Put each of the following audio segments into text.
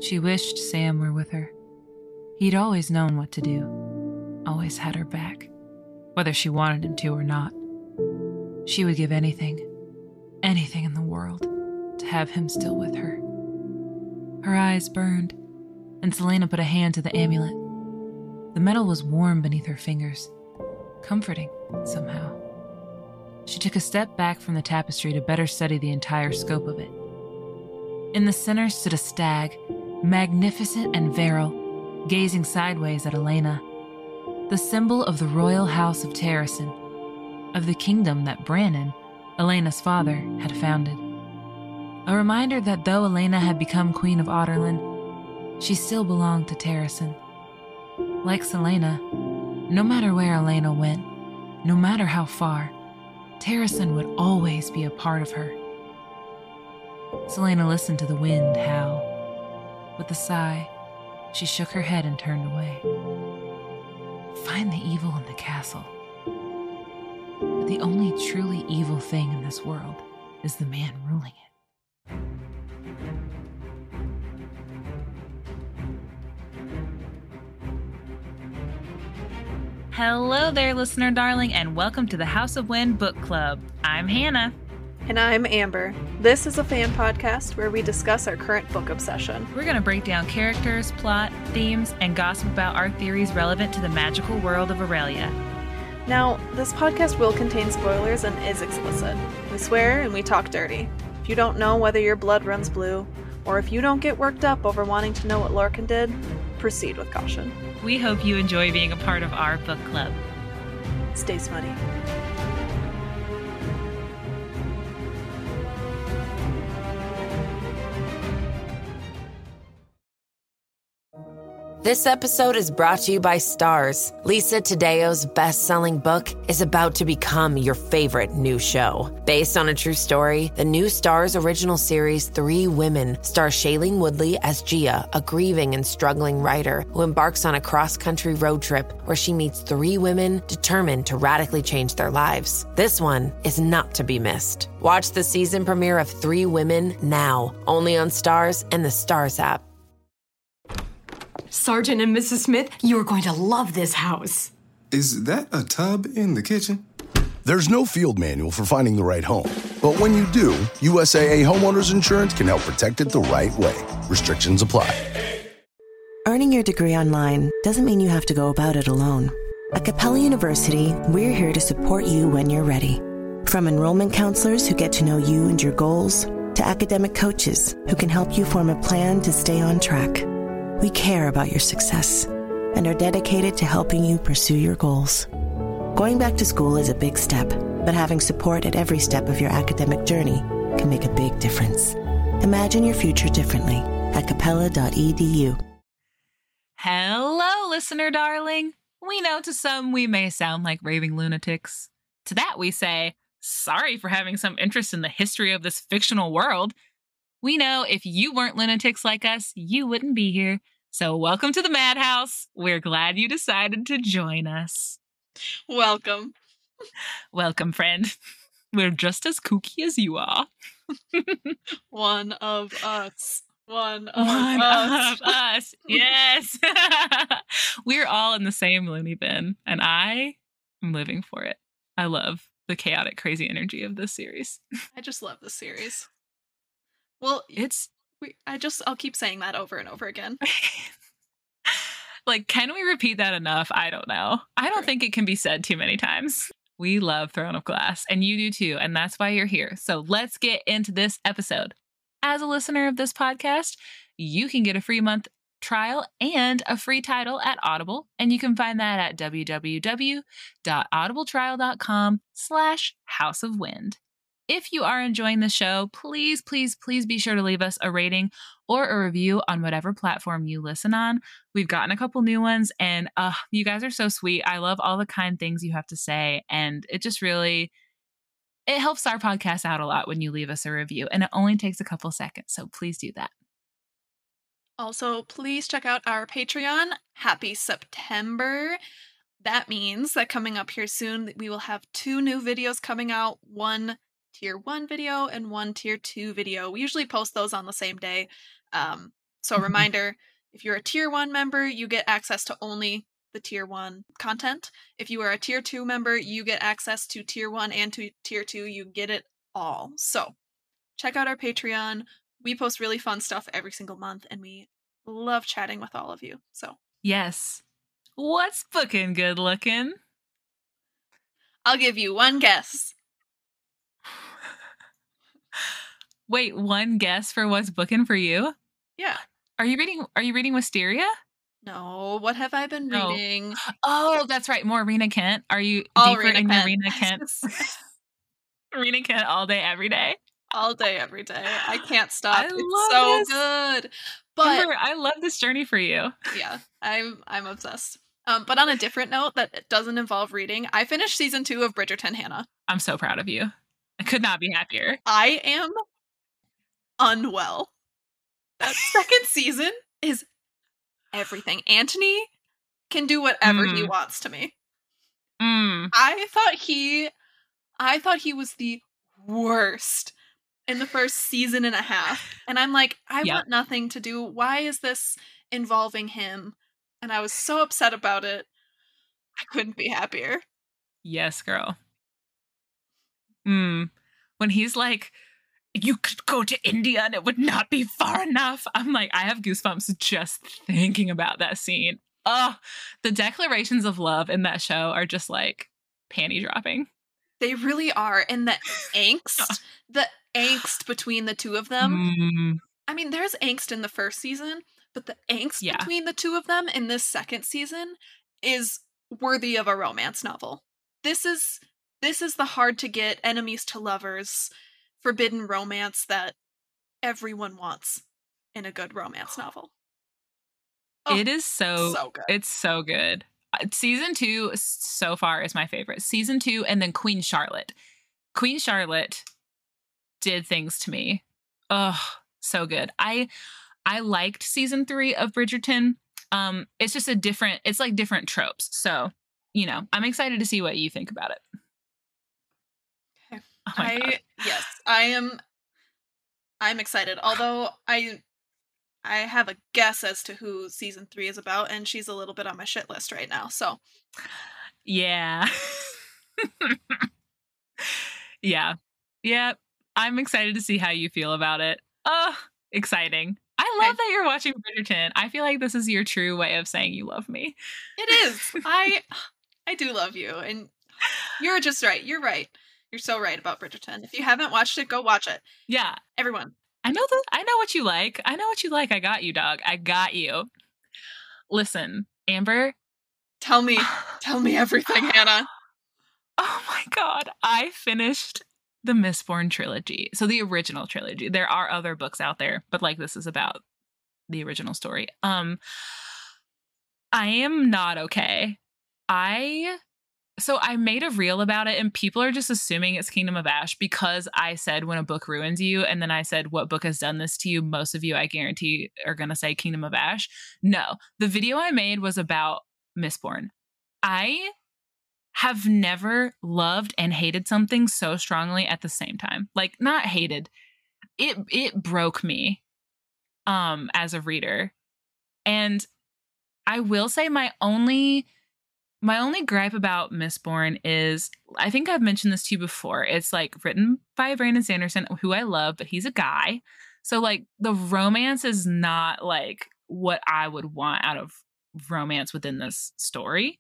She wished Sam were with her. He'd always known what to do, always had her back, whether she wanted him to or not. She would give anything in the world, to have him still with her. Her eyes burned, and Selena put a hand to the amulet. The metal was warm beneath her fingers, comforting somehow. She took a step back from the tapestry to better study the entire scope of it. In the center stood a stag, magnificent and virile, gazing sideways at Elena, the symbol of the royal house of Terrasen, of the kingdom that Brannon, Elena's father, had founded. A reminder that though Elena had become Queen of Otterlin, she still belonged to Terrasen. Like Selena, no matter where Elena went, no matter how far, Terrasen would always be a part of her. Selena listened to the wind howl. With a sigh, she shook her head and turned away. Find the evil in the castle. But the only truly evil thing in this world is the man ruling it. Hello there, listener darling, and welcome to the House of Wind Book Club. I'm Hannah. And I'm Amber. This is a fan podcast where we discuss our current book obsession. We're going to break down characters, plot, themes, and gossip about our theories relevant to the magical world of Aurelia. Now, this podcast will contain spoilers and is explicit. We swear and we talk dirty. If you don't know whether your blood runs blue, or if you don't get worked up over wanting to know what Lorcan did, proceed with caution. We hope you enjoy being a part of our book club. Stay smutty. This episode is brought to you by Stars. Lisa Tadeo's best-selling book is about to become your favorite new show. Based on a true story, the new Stars original series 3 Women stars Shailene Woodley as Gia, a grieving and struggling writer who embarks on a cross-country road trip where she meets 3 women determined to radically change their lives. This one is not to be missed. Watch the season premiere of 3 Women now, only on Stars and the Stars app. Sergeant and Mrs. Smith, you're going to love this house. Is that a tub in the kitchen? There's no field manual for finding the right home. But when you do, USAA Homeowners Insurance can help protect it the right way. Restrictions apply. Earning your degree online doesn't mean you have to go about it alone. At Capella University, we're here to support you when you're ready. From enrollment counselors who get to know you and your goals, to academic coaches who can help you form a plan to stay on track. We care about your success and are dedicated to helping you pursue your goals. Going back to school is a big step, but having support at every step of your academic journey can make a big difference. Imagine your future differently at capella.edu. Hello, listener darling. We know to some we may sound like raving lunatics. To that we say, sorry for having some interest in the history of this fictional world. We know if you weren't lunatics like us, you wouldn't be here. So welcome to the Madhouse. We're glad you decided to join us. Welcome. Welcome, friend. We're just as kooky as you are. One of us. One of us. Yes. We're all in the same loony bin, and I am living for it. I love the chaotic, crazy energy of this series. I just love this series. Well, I'll keep saying that over and over again. Like, can we repeat that enough? I don't know. I don't think it can be said too many times. We love Throne of Glass, and you do too, and that's why you're here. So let's get into this episode. As a listener of this podcast, you can get a free month trial and a free title at Audible, and you can find that at www.audibletrial.com/House of Wind. If you are enjoying the show, please, please, please be sure to leave us a rating or a review on whatever platform you listen on. We've gotten a couple new ones, and you guys are so sweet. I love all the kind things you have to say, and it just really, it helps our podcast out a lot when you leave us a review, and it only takes a couple seconds, so please do that. Also, please check out our Patreon. Happy September. That means that coming up here soon, we will have 2 new videos coming out, one Tier 1 video and one Tier 2 video. We usually post those on the same day. So reminder, if you're a tier 1 member, you get access to only the tier 1 content. If you are a tier 2 member, you get access to tier 1 and to tier 2. You get it all. So check out our Patreon. We post really fun stuff every single month, and we love chatting with all of you. So Yes. What's booking good looking? I'll give you one guess. Wait, one guess for what's booking for you? Yeah. Are you reading Wisteria? No, what have I been No. reading? Oh, that's right. More Rena Kent. Are you All deeper Rena in your Kent. Rena Kent? Rena Kent all day, every day. All day, every day. I can't stop. I It's love so this. good. But Amber, I love this journey for you. yeah, I'm obsessed. But on a different note that doesn't involve reading, I finished season 2 of Bridgerton, Hannah. I'm so proud of you. I could not be happier. I am unwell. That second season is everything. Anthony can do whatever he wants to me. I thought he was the worst in the first season and a half. And I'm like, I want nothing to do. Why is this involving him? And I was so upset about it. I couldn't be happier. Yes, girl. When he's like, you could go to India and it would not be far enough. I'm like, I have goosebumps just thinking about that scene. Oh, the declarations of love in that show are just like panty dropping. They really are. And the angst between the two of them. I mean, there's angst in the first season, but the angst between the two of them in this second season is worthy of a romance novel. This is the hard to get enemies to lovers forbidden romance that everyone wants in a good romance novel. Oh, it is so good. It's so good. Season 2 so far is my favorite. Season 2 and then Queen Charlotte. Queen Charlotte did things to me. Oh, so good. I liked season 3 of Bridgerton. It's just it's like different tropes. So, you know, I'm excited to see what you think about it. Okay. I'm excited. Although I have a guess as to who season 3 is about, and she's a little bit on my shit list right now. So, yeah. Yeah. I'm excited to see how you feel about it. Oh, exciting. I love that you're watching Bridgerton. I feel like this is your true way of saying you love me. It is. I do love you, and you're just right. You're right. You're so right about Bridgerton. If you haven't watched it, go watch it. Yeah. Everyone. I know what you like. I got you, dog. I got you. Listen, Amber. Tell me everything, Hannah. Oh my God. I finished the Mistborn trilogy. So the original trilogy. There are other books out there, but like this is about the original story. I am not okay. So I made a reel about it and people are just assuming it's Kingdom of Ash because I said when a book ruins you and then I said what book has done this to you. Most of you, I guarantee, are going to say Kingdom of Ash. No, the video I made was about Mistborn. I have never loved and hated something so strongly at the same time. Like, not hated. It broke me as a reader. And I will say my only gripe about Mistborn is, I think I've mentioned this to you before. It's like written by Brandon Sanderson, who I love, but he's a guy. So like the romance is not like what I would want out of romance within this story.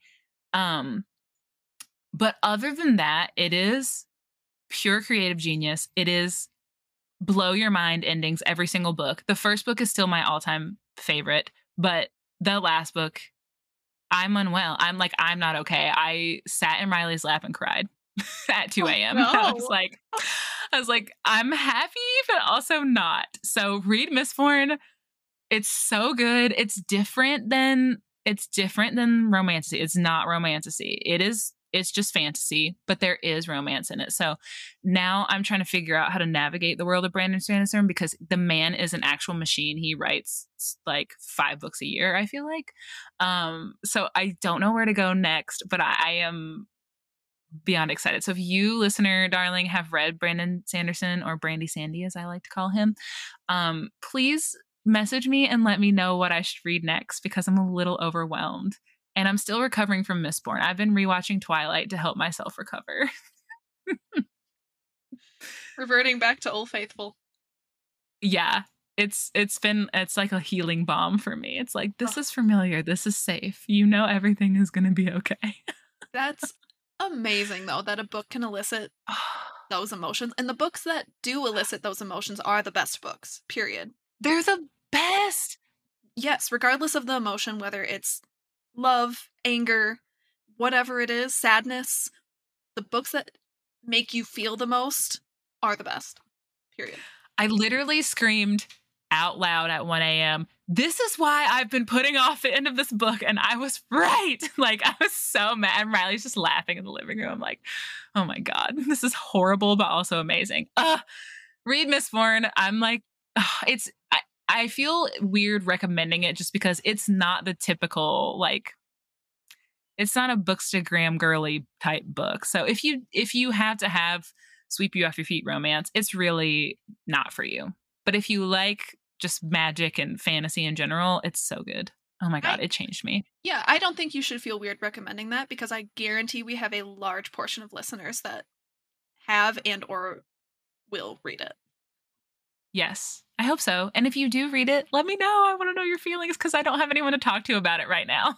But other than that, it is pure creative genius. It is blow your mind endings every single book. The first book is still my all-time favorite, but the last book, I'm unwell. I'm not okay. I sat in Riley's lap and cried at 2 a.m. Oh, no. I was like, I'm happy, but also not. So read Mistborn. It's so good. It's different than romantasy. It's not romantasy. It's just fantasy, but there is romance in it. So now I'm trying to figure out how to navigate the world of Brandon Sanderson because the man is an actual machine. He writes like 5 books a year, I feel like. So I don't know where to go next, but I am beyond excited. So if you, listener darling, have read Brandon Sanderson, or Brandy Sandy as I like to call him, please message me and let me know what I should read next because I'm a little overwhelmed. And I'm still recovering from Mistborn. I've been rewatching Twilight to help myself recover. Reverting back to Old Faithful. Yeah. It's like a healing balm for me. It's like, this is familiar. This is safe. You know everything is going to be okay. That's amazing, though, that a book can elicit those emotions. And the books that do elicit those emotions are the best books, period. They're the best. Yes, regardless of the emotion, whether it's love, anger, whatever it is, sadness, the books that make you feel the most are the best, period. I literally screamed out loud at 1 a.m. This is why I've been putting off the end of this book. And I was right. Like, I was so mad. And Riley's just laughing in the living room. I'm like, oh my God, this is horrible, but also amazing. Read Mistborn. I'm like, I feel weird recommending it just because it's not the typical, like, it's not a bookstagram girly type book. So if you have to have sweep you off your feet romance, it's really not for you. But if you like just magic and fantasy in general, it's so good. Oh my God, it changed me. Yeah, I don't think you should feel weird recommending that because I guarantee we have a large portion of listeners that have and or will read it. Yes, I hope so. And if you do read it, let me know. I want to know your feelings because I don't have anyone to talk to about it right now.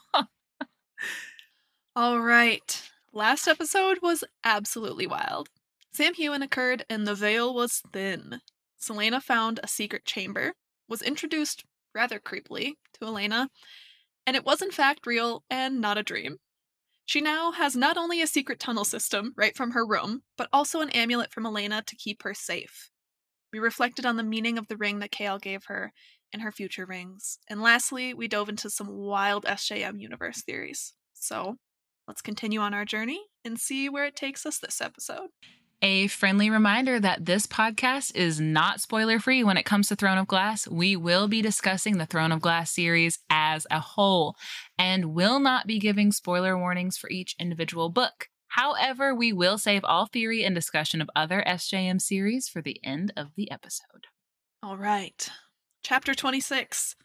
All right. Last episode was absolutely wild. Sam Heughan occurred and the veil was thin. Celaena found a secret chamber, was introduced rather creepily to Elena, and it was in fact real and not a dream. She now has not only a secret tunnel system right from her room, but also an amulet from Elena to keep her safe. We reflected on the meaning of the ring that Chaol gave her and her future rings. And lastly, we dove into some wild SJM universe theories. So, let's continue on our journey and see where it takes us this episode. A friendly reminder that this podcast is not spoiler-free when it comes to Throne of Glass. We will be discussing the Throne of Glass series as a whole and will not be giving spoiler warnings for each individual book. However, we will save all theory and discussion of other SJM series for the end of the episode. All right. Chapter 26.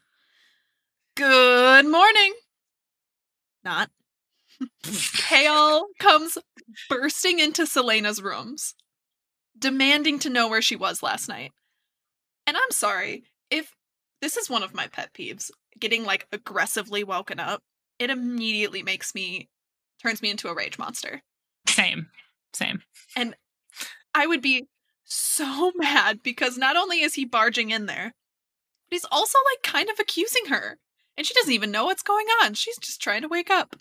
Good morning. Not. Chaol comes bursting into Celaena's rooms, demanding to know where she was last night. And I'm sorry, if this is one of my pet peeves, getting like aggressively woken up, it immediately turns me into a rage monster. Same. And I would be so mad because not only is he barging in there, but he's also like kind of accusing her. And she doesn't even know what's going on. She's just trying to wake up.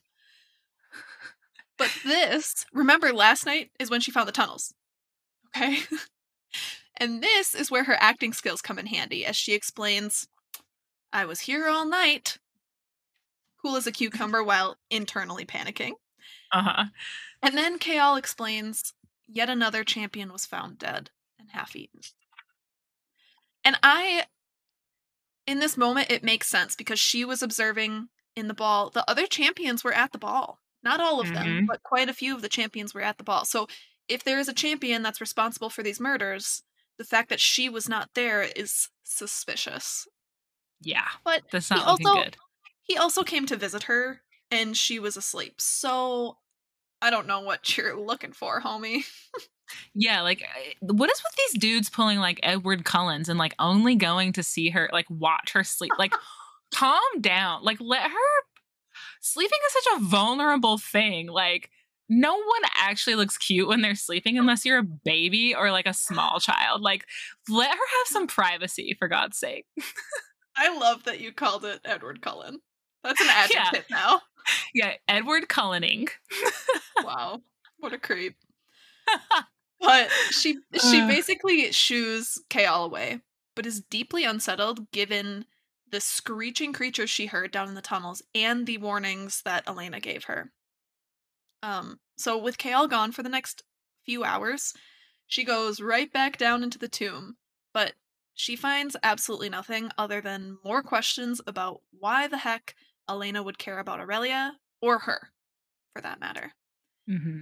But remember last night is when she found the tunnels. Okay? And this is where her acting skills come in handy as she explains, I was here all night. Cool as a cucumber while internally panicking. Uh-huh. And then Chaol explains, yet another champion was found dead and half-eaten. And in this moment, it makes sense because she was observing in the ball. The other champions were at the ball. Not all of them, but quite a few of the champions were at the ball. So if there is a champion that's responsible for these murders, the fact that she was not there is suspicious. Yeah, but that's not looking good. He also came to visit her, and she was asleep. So I don't know what you're looking for, homie. Yeah, like, what is with these dudes pulling, like, Edward Cullens and, like, only going to see her, like, watch her sleep? Like, calm down. Like, let her... Sleeping is such a vulnerable thing. Like, no one actually looks cute when they're sleeping unless you're a baby or, like, a small child. Like, let her have some privacy, for God's sake. I love that you called it Edward Cullen. That's an adjective now. Yeah, Edward Cullening. Wow, what a creep. But she basically shoos Chaol away, but is deeply unsettled given the screeching creatures she heard down in the tunnels and the warnings that Elena gave her. So with Chaol gone for the next few hours, she goes right back down into the tomb, but she finds absolutely nothing other than more questions about why the heck Elena would care about Aurelia, or her, for that matter. Mm-hmm.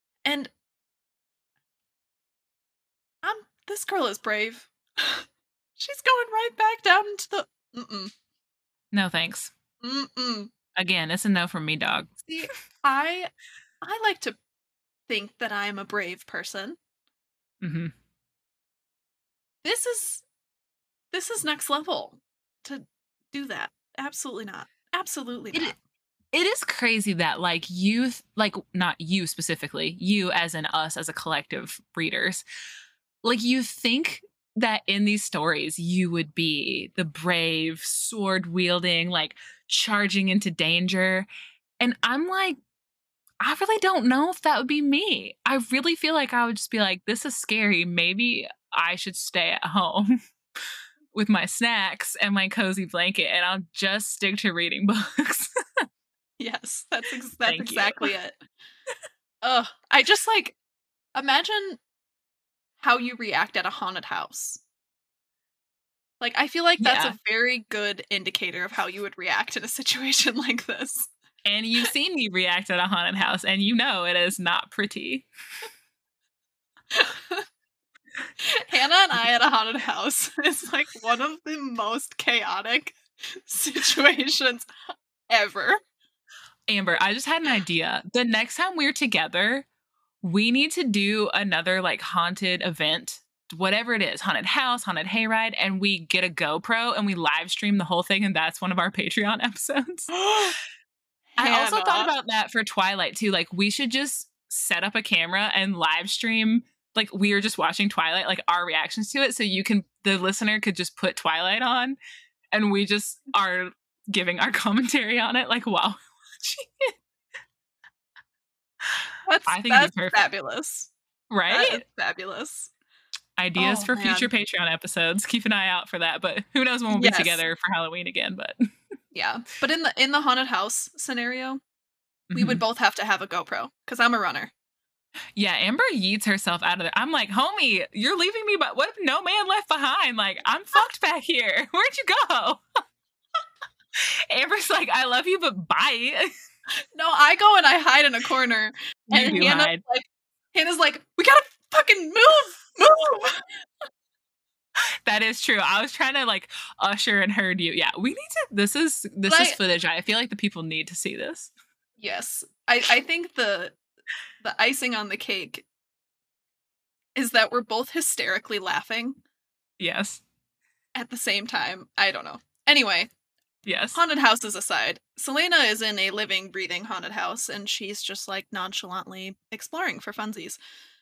And this girl is brave. She's going right back down into the... No thanks. Again, it's a no from me, dog. See, I like to think that I'm a brave person. Mm-hmm. This is next level to do that. Absolutely not. Absolutely not. It is crazy that, like, you, like, not you specifically, you as in us as a collective readers, like, you think that in these stories you would be the brave, sword-wielding, like, charging into danger. And I'm like, I really don't know if that would be me. I really feel like I would just be like, this is scary. Maybe I should stay at home with my snacks and my cozy blanket, and I'll just stick to reading books. Yes, that's exactly it. Ugh, I just, like, imagine how you react at a haunted house. Like, I feel like that's a very good indicator of how you would react in a situation like this. And you've seen me react at a haunted house, and you know it is not pretty. Hannah and I at a haunted house is, like, one of the most chaotic situations ever. Amber, I just had an idea. The next time we're together, we need to do another, like, haunted event, whatever it is, haunted house, haunted hayride, and we get a GoPro and we live stream the whole thing, and that's one of our Patreon episodes. I also thought about that for Twilight too. Like, we should just set up a camera and live stream, like, we are just watching Twilight, like, our reactions to it, so the listener could just put Twilight on, and we just are giving our commentary on it, like, while I think that's perfect. fabulous. Right? That is fabulous. Ideas for future Patreon episodes. Keep an eye out for that. But who knows when we'll be together for Halloween again. But yeah. But in the haunted house scenario, we would both have to have a GoPro because I'm a runner. Yeah, Amber yeets herself out of there. I'm like, homie, you're leaving me, but what if no man left behind? Like, I'm fucked back here. Where'd you go? Amber's like, I love you, but bye. No, I go and I hide in a corner. And Hannah's like, we gotta fucking move. That is true. I was trying to, like, usher and herd you. Yeah, we need to. This is footage. I feel like the people need to see this. Yes, I think the icing on the cake is that we're both hysterically laughing. Yes. At the same time, I don't know. Anyway. Yes. Haunted houses aside, Selena is in a living, breathing haunted house, and she's just, like, nonchalantly exploring for funsies.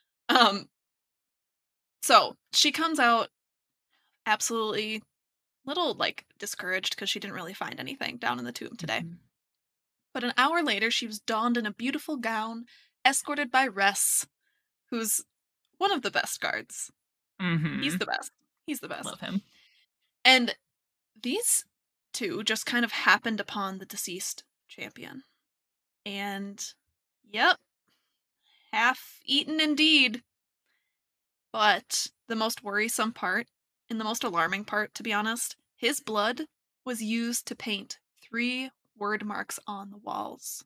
So she comes out absolutely little, like, discouraged because she didn't really find anything down in the tomb today. Mm-hmm. But an hour later, she was donned in a beautiful gown, escorted by Ress, who's one of the best guards. Mm-hmm. He's the best. He's the best. Love him. And these two just kind of happened upon the deceased champion. And, yep, half-eaten indeed. But the most worrisome part, and the most alarming part, to be honest, his blood was used to paint 3 word marks on the walls.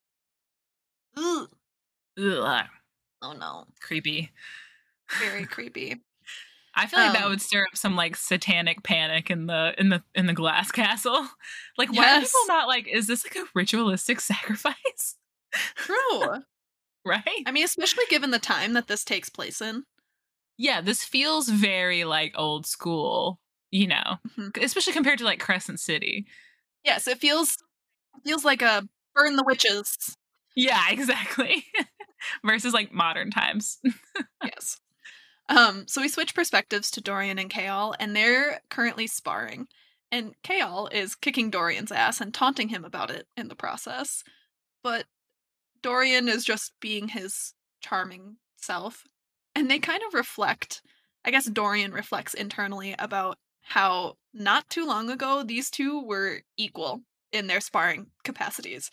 Ugh. Ugh. Oh no. Creepy. Very creepy. I feel like that would stir up some, like, satanic panic in the glass castle. Like, why are people not like, is this like a ritualistic sacrifice? True. Right? I mean, especially given the time that this takes place in. Yeah, this feels very, like, old school, you know, especially compared to, like, Crescent City. Yes, it feels like a burn the witches. Yeah, exactly. Versus, like, modern times. Yes. So we switch perspectives to Dorian and Chaol, and they're currently sparring. And Chaol is kicking Dorian's ass and taunting him about it in the process. But Dorian is just being his charming self. And they kind of reflect, I guess Dorian reflects internally about how not too long ago these two were equal in their sparring capacities.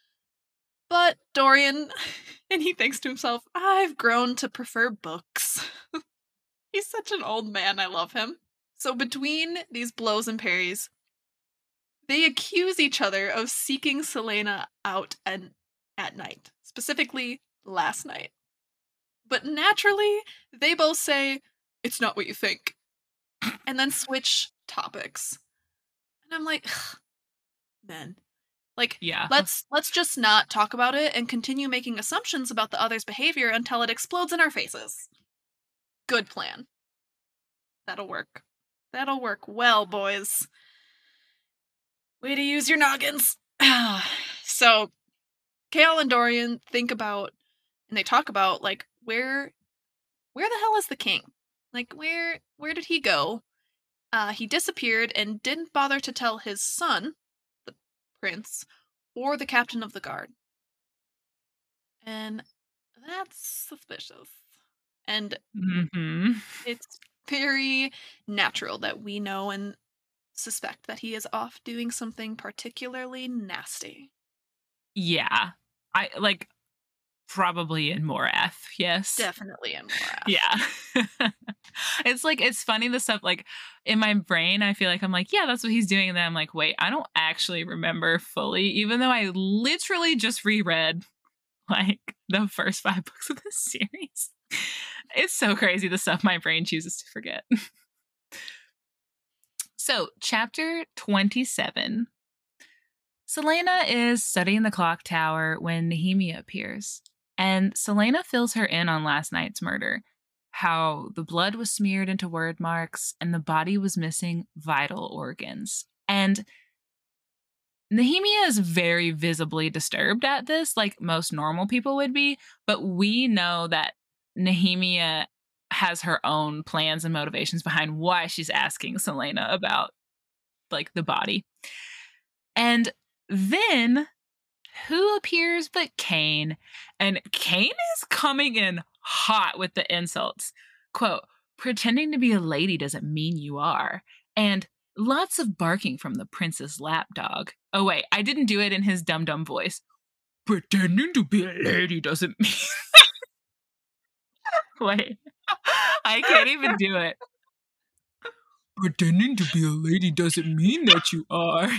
But Dorian, and he thinks to himself, I've grown to prefer books. He's such an old man, I love him. So between these blows and parries, they accuse each other of seeking Selena out at night, specifically last night. But naturally, they both say, it's not what you think. and then switch topics. And I'm like, men. Like, Yeah. let's just not talk about it and continue making assumptions about the other's behavior until it explodes in our faces. Good plan. That'll work. That'll work well, boys. Way to use your noggins. So, Chaol and Dorian think about, and they talk about, like, where the hell is the king? Like, where did he go? He disappeared and didn't bother to tell his son, the prince, or the captain of the guard. And that's suspicious. And it's very natural that we know and suspect that he is off doing something particularly nasty. Yeah. I like probably in Morath, yes. Definitely in Morath. Yeah. It's funny the stuff like in my brain I feel like I'm like, yeah, that's what he's doing, and then I'm like, wait, I don't actually remember fully, even though I literally just reread like the first 5 books of this series. It's so crazy the stuff my brain chooses to forget. So, chapter 27. Celaena is studying the clock tower when Nehemia appears, and Celaena fills her in on last night's murder, how the blood was smeared into word marks and the body was missing vital organs. And Nehemia is very visibly disturbed at this, like most normal people would be, but we know that Nehemia has her own plans and motivations behind why she's asking Celaena about, like, the body. And then, who appears but Cain? And Cain is coming in hot with the insults. Quote, pretending to be a lady doesn't mean you are. And lots of barking from the prince's lapdog. Oh, wait, I didn't do it in his dumb voice. Pretending to be a lady doesn't mean... Wait, I can't even do it. Pretending to be a lady doesn't mean that you are.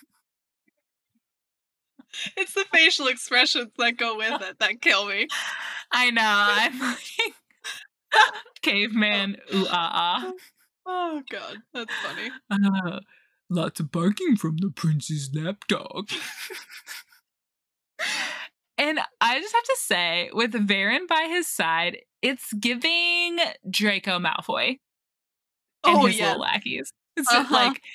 It's the facial expressions that go with it that kill me. I know. I'm like caveman. Ooh, Oh, God. That's funny. Lots of barking from the prince's lapdog. And I just have to say, with Varen by his side, it's giving Draco Malfoy and his little lackeys. It's just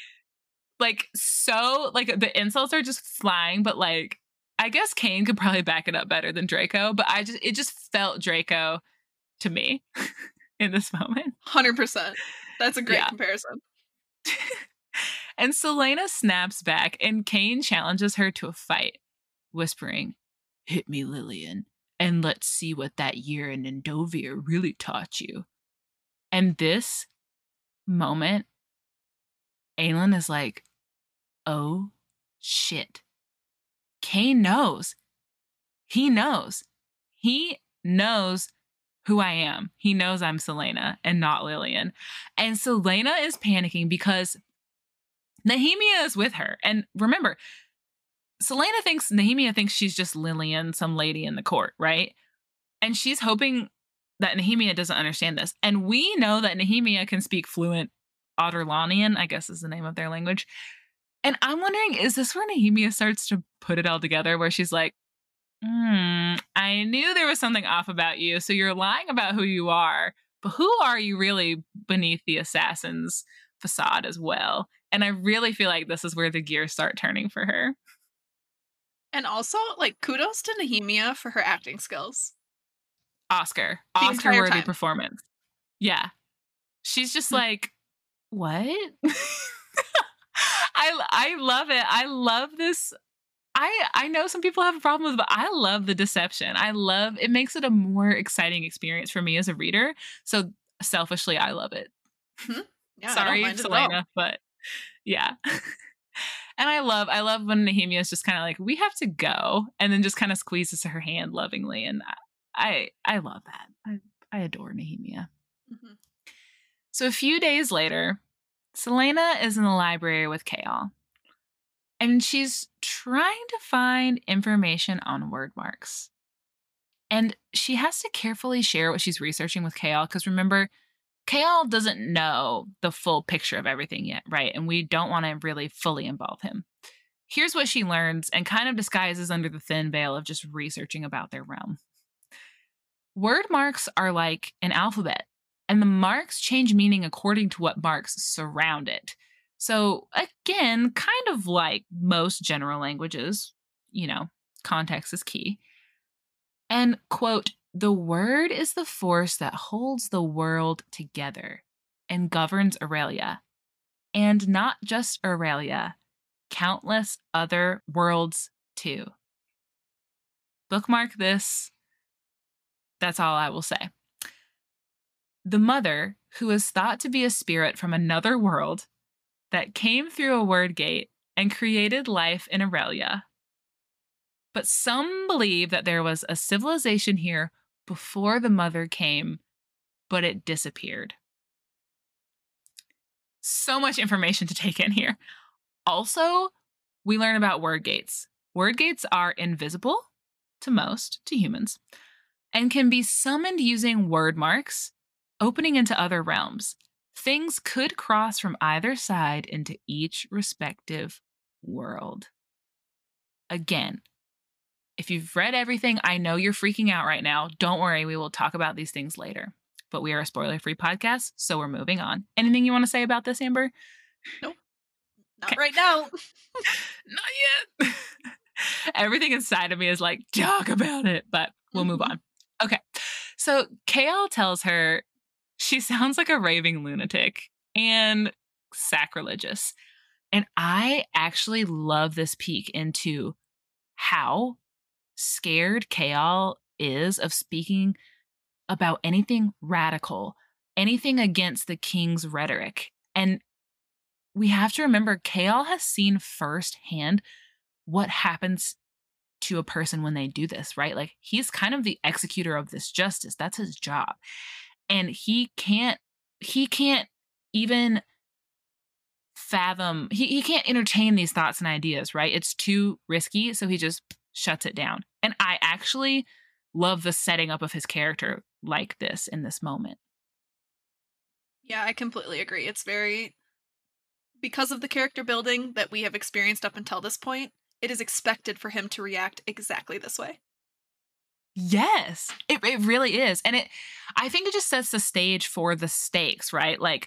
so the insults are just flying, but like I guess Cain could probably back it up better than Draco, but it just felt Draco to me in this moment. 100%. That's a great comparison. And Celaena snaps back, and Cain challenges her to a fight, whispering, "Hit me, Lillian, and let's see what that year in Endovir really taught you." And this moment, Aelin is like, oh shit. Cain knows. He knows. He knows who I am. He knows I'm Celaena and not Lillian. And Celaena is panicking because Nehemia is with her. And remember, Nehemia thinks she's just Lillian, some lady in the court, right? And she's hoping that Nehemia doesn't understand this. And we know that Nehemia can speak fluent Adarlanian, I guess is the name of their language. And I'm wondering, is this where Nehemia starts to put it all together, where she's like, I knew there was something off about you, so you're lying about who you are, but who are you really beneath the assassin's facade as well? And I really feel like this is where the gears start turning for her. And also, like, kudos to Nehemia for her acting skills. Oscar-worthy performance. Yeah. She's just like, what? I love it. I love this. I know some people have a problem with it, but I love the deception. It makes it a more exciting experience for me as a reader. So selfishly, I love it. Yeah, sorry, Celaena, but yeah. And I love when Nehemia is just kind of like, we have to go, and then just kind of squeezes her hand lovingly, and I love that. I adore Nehemia. Mm-hmm. So a few days later, Celaena is in the library with Chaol, and she's trying to find information on word marks. And she has to carefully share what she's researching with Chaol, because remember, Kaol doesn't know the full picture of everything yet, right? And we don't want to really fully involve him. Here's what she learns and kind of disguises under the thin veil of just researching about their realm. Word marks are like an alphabet, and the marks change meaning according to what marks surround it. So again, kind of like most general languages, context is key. And quote, the word is the force that holds the world together and governs Aurelia. And not just Aurelia, countless other worlds too. Bookmark this. That's all I will say. The mother, who is thought to be a spirit from another world that came through a word gate and created life in Aurelia. But some believe that there was a civilization here before the mother came, but it disappeared. So much information to take in here. Also, we learn about word gates. Word gates are invisible to humans, and can be summoned using word marks, opening into other realms. Things could cross from either side into each respective world. Again, if you've read everything, I know you're freaking out right now. Don't worry, we will talk about these things later. But we are a spoiler-free podcast, so we're moving on. Anything you want to say about this, Amber? Nope. Not right now. Not yet. Everything inside of me is like, talk about it, but we'll move on. Okay. So Kaol tells her she sounds like a raving lunatic and sacrilegious. And I actually love this peek into how scared Kaol is of speaking about anything radical, anything against the king's rhetoric. And we have to remember Kaol has seen firsthand what happens to a person when they do this, right? Like, he's kind of the executor of this justice. That's his job. And he can't even fathom, he can't entertain these thoughts and ideas, right? It's too risky, so he just shuts it down. And I actually love the setting up of his character like this in this moment. Yeah, I completely agree. It's very, because of the character building that we have experienced up until this point, it is expected for him to react exactly this way. Yes, it really is. And I think it just sets the stage for the stakes, right? Like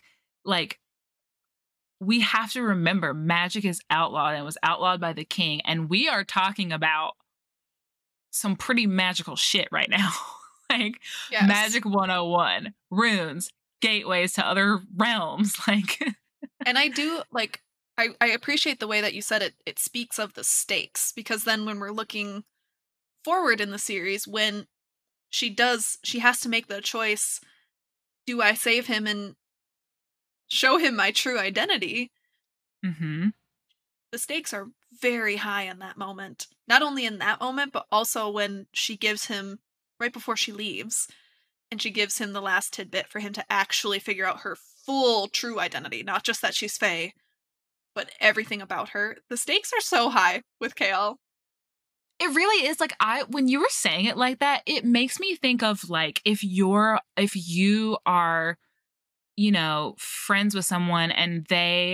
we have to remember magic is outlawed and was outlawed by the king. And we are talking about some pretty magical shit right now. Like, yes. Magic 101, runes, gateways to other realms. Like, and I do, like, I appreciate the way that you said it speaks of the stakes, because then when we're looking forward in the series, when she has to make the choice, do I save him and show him my true identity? Mm-hmm. The stakes are very high in that moment. Not only in that moment, but also when she gives him, right before she leaves, and she gives him the last tidbit for him to actually figure out her full true identity. Not just that she's Fae, but everything about her. The stakes are so high with Kaol. It really is. Like, when you were saying it like that, it makes me think of, like, if you are, friends with someone and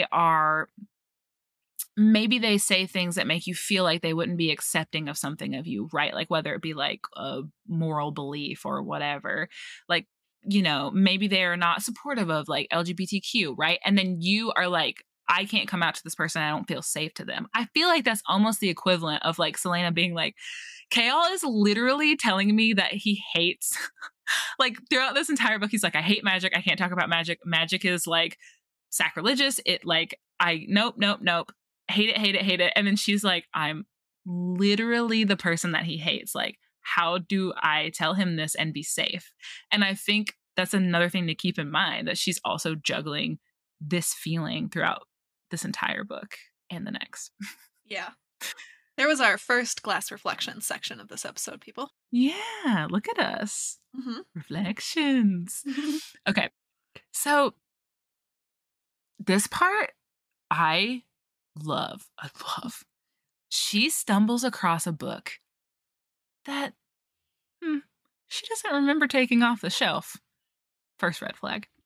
maybe they say things that make you feel like they wouldn't be accepting of something of you, right? Like, whether it be like a moral belief or whatever, like, maybe they're not supportive of like LGBTQ, right? And then you are like, I can't come out to this person. I don't feel safe to them. I feel like that's almost the equivalent of like Celaena being like, Kaol is literally telling me that he hates, like, throughout this entire book, he's like, I hate magic. I can't talk about magic. Magic is like sacrilegious. It like, nope. Hate it. And then she's like, I'm literally the person that he hates. Like, how do I tell him this and be safe? And I think that's another thing to keep in mind, that she's also juggling this feeling throughout this entire book and the next. Yeah. There was our first glass reflections section of this episode, people. Yeah, look at us. Mm-hmm. Reflections. Okay. So this part I love. She stumbles across a book that she doesn't remember taking off the shelf. First red flag.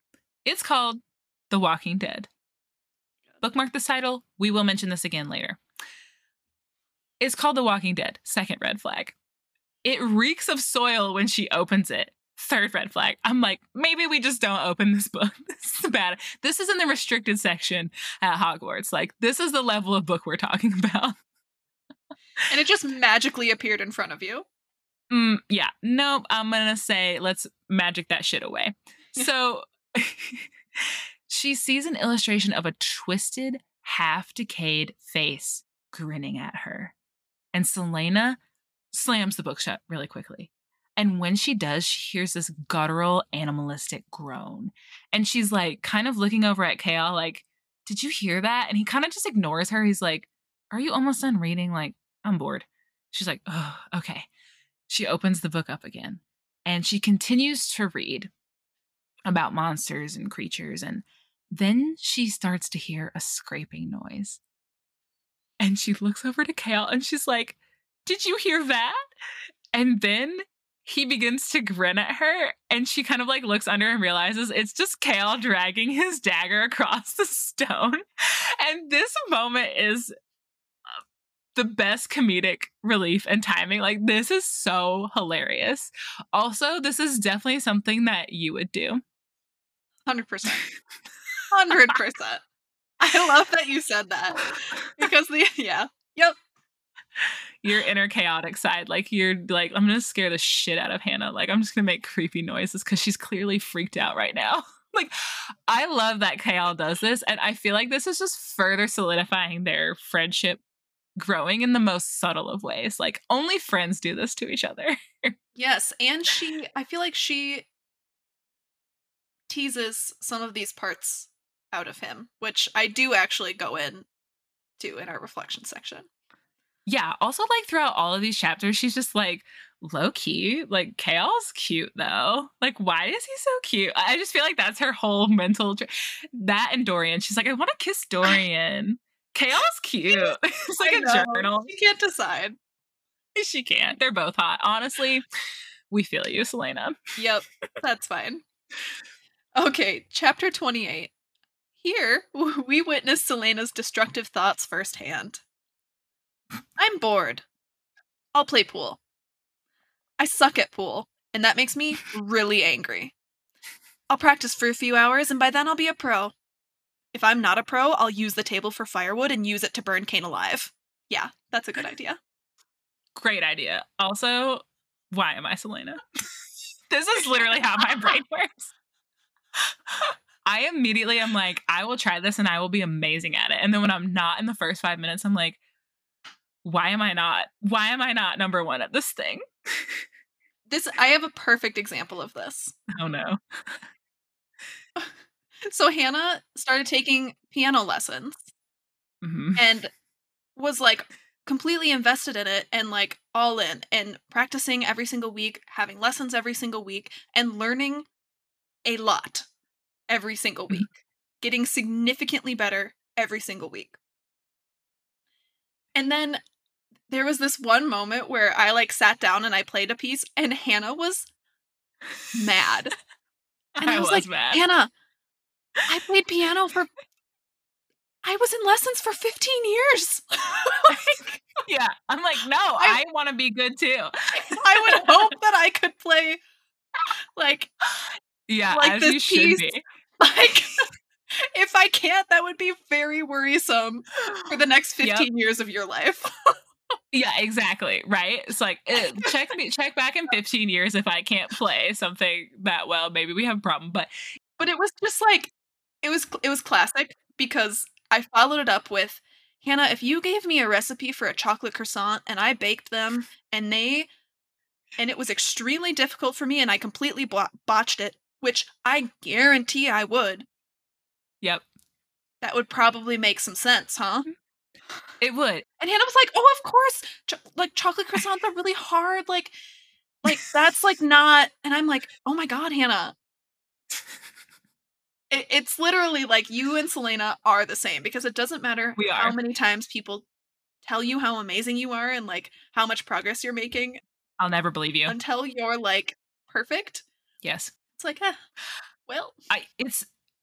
It's called The Walking Dead. Bookmark this title. We will mention this again later. It's called The Walking Dead. Second red flag. It reeks of soil when she opens it. Third red flag. I'm like, maybe we just don't open this book. This is bad. This is in the restricted section at Hogwarts. Like, this is the level of book we're talking about. And it just magically appeared in front of you. Yeah. Nope. I'm going to say, let's magic that shit away. So she sees an illustration of a twisted, half-decayed face grinning at her. And Selena slams the book shut really quickly. And when she does, she hears this guttural, animalistic groan. And she's like, kind of looking over at Kale, like, did you hear that? And he kind of just ignores her. He's like, are you almost done reading? Like, I'm bored. She's like, oh, okay. She opens the book up again. And she continues to read about monsters and creatures. And then she starts to hear a scraping noise. And she looks over to Kale and she's like, did you hear that? And then he begins to grin at her, and she kind of like looks under and realizes it's just Kale dragging his dagger across the stone. And this moment is the best comedic relief and timing. Like, this is so hilarious. Also, this is definitely something that you would do. 100%. 100%. I love that you said that. Because Yep. Your inner chaotic side, like, you're like, I'm gonna scare the shit out of Hannah. Like, I'm just gonna make creepy noises because she's clearly freaked out right now. Like, I love that Kale does this, and I feel like this is just further solidifying their friendship growing in the most subtle of ways. Like, only friends do this to each other. Yes, and I feel like she teases some of these parts out of him, which I do actually go in to in our reflection section. Yeah, also, like, throughout all of these chapters, she's just like, low key, like, Kale's cute though. Like, why is he so cute? I just feel like that's her whole mental that and Dorian. She's like, I want to kiss Dorian. Kale's cute. It's like a journal. She can't decide. She can't. They're both hot. Honestly, we feel you, Selena. Yep, that's fine. Okay, chapter 28. Here, we witness Selena's destructive thoughts firsthand. I'm bored. I'll play pool. I suck at pool, and that makes me really angry. I'll practice for a few hours, and by then I'll be a pro. If I'm not a pro, I'll use the table for firewood and use it to burn Kane alive. Yeah, that's a good idea. Great idea. Also, why am I Selena? This is literally how my brain works. I immediately am like, I will try this and I will be amazing at it. And then when I'm not in the first 5 minutes, I'm like, why am I not? Why am I not number one at this thing? I have a perfect example of this. Oh no. So Hannah started taking piano lessons and was like completely invested in it and like all in and practicing every single week, having lessons every single week, and learning a lot every single week, getting significantly better every single week. And then there was this one moment where I like sat down and I played a piece and Hannah was mad. And I was like, mad. Hannah, I played piano I was in lessons for 15 years. Yeah. I'm like, no, I want to be good too. I would hope that I could play like, yeah, like as this you should piece. Be. Like, if I can't, that would be very worrisome for the next 15 years of your life. Yeah, exactly. Right. It's like, check back in 15 years. If I can't play something that well, maybe we have a problem. But it was just like, it was classic because I followed it up with, Hannah, if you gave me a recipe for a chocolate croissant and I baked them and it was extremely difficult for me and I completely botched it, which I guarantee I would. Yep. That would probably make some sense, huh? It would. And Hannah was like, oh, of course. Like, chocolate croissants are really hard. Like that's like not. And I'm like, oh my God, Hannah. It's literally like you and Selena are the same because it doesn't matter how many times people tell you how amazing you are and like how much progress you're making. I'll never believe you. Until you're like perfect. Yes. It's like, well.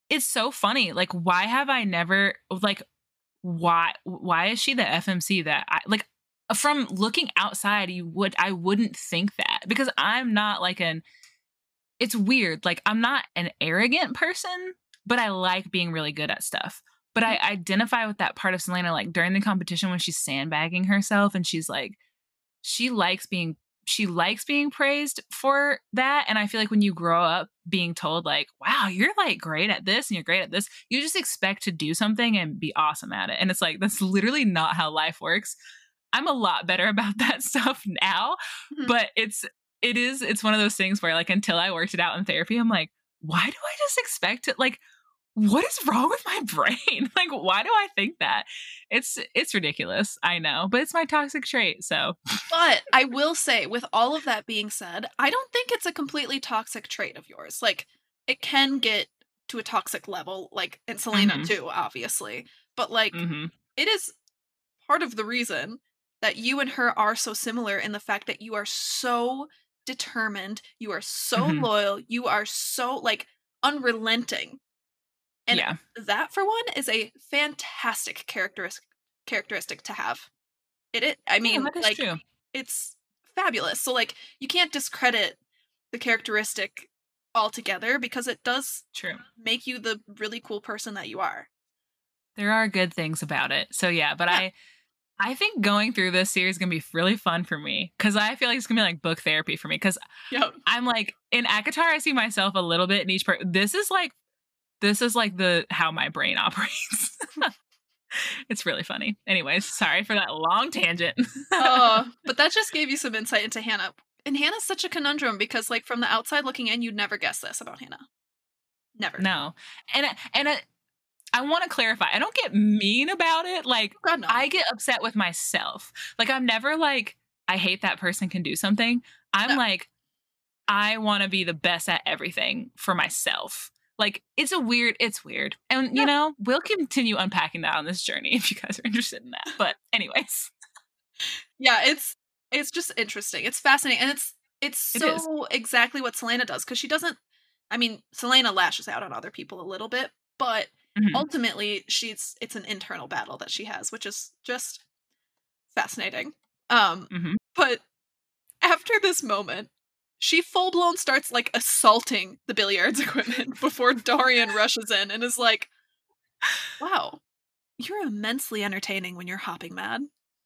it's so funny. Like, why have I never, like, why is she the FMC that I like? From looking outside, I wouldn't think that, because I'm not like it's weird. Like, I'm not an arrogant person, but I like being really good at stuff. But I identify with that part of Celaena, like during the competition when she's sandbagging herself and she's like, she likes being praised for that. And I feel like when you grow up being told like, wow, you're like great at this and you're great at this, you just expect to do something and be awesome at it. And it's like, that's literally not how life works. I'm a lot better about that stuff now, but it's one of those things where like, until I worked it out in therapy, I'm like, why do I just expect it? Like, what is wrong with my brain? Like, why do I think that? It's ridiculous. I know, but it's my toxic trait. So, but I will say, with all of that being said, I don't think it's a completely toxic trait of yours. Like, it can get to a toxic level, like in Celaena too, obviously. But like, it is part of the reason that you and her are so similar in the fact that you are so determined, you are so loyal, you are so like unrelenting. And that, for one, is a fantastic characteristic to have. I mean, like, true. It's fabulous. So, like, you can't discredit the characteristic altogether because it does make you the really cool person that you are. There are good things about it. So, but I think going through this series is going to be really fun for me because I feel like it's going to be like book therapy for me because I'm like, in ACOTAR, I see myself a little bit in each part. This is like how my brain operates. It's really funny. Anyways, sorry for that long tangent. But that just gave you some insight into Hannah. And Hannah's such a conundrum because, like, from the outside looking in, you'd never guess this about Hannah. Never. No. And I want to clarify. I don't get mean about it. Like, God, no. I get upset with myself. Like, I'm never like, I hate that person can do something. I'm like, I want to be the best at everything for myself. Like, it's weird. And, you know, we'll continue unpacking that on this journey if you guys are interested in that. But anyways. Yeah, it's just interesting. It's fascinating. And it's so exactly what Celaena does. Because she doesn't, I mean, Celaena lashes out on other people a little bit. But ultimately, it's an internal battle that she has, which is just fascinating. But after this moment, she full-blown starts, like, assaulting the billiards equipment before Dorian rushes in and is like, wow, you're immensely entertaining when you're hopping mad.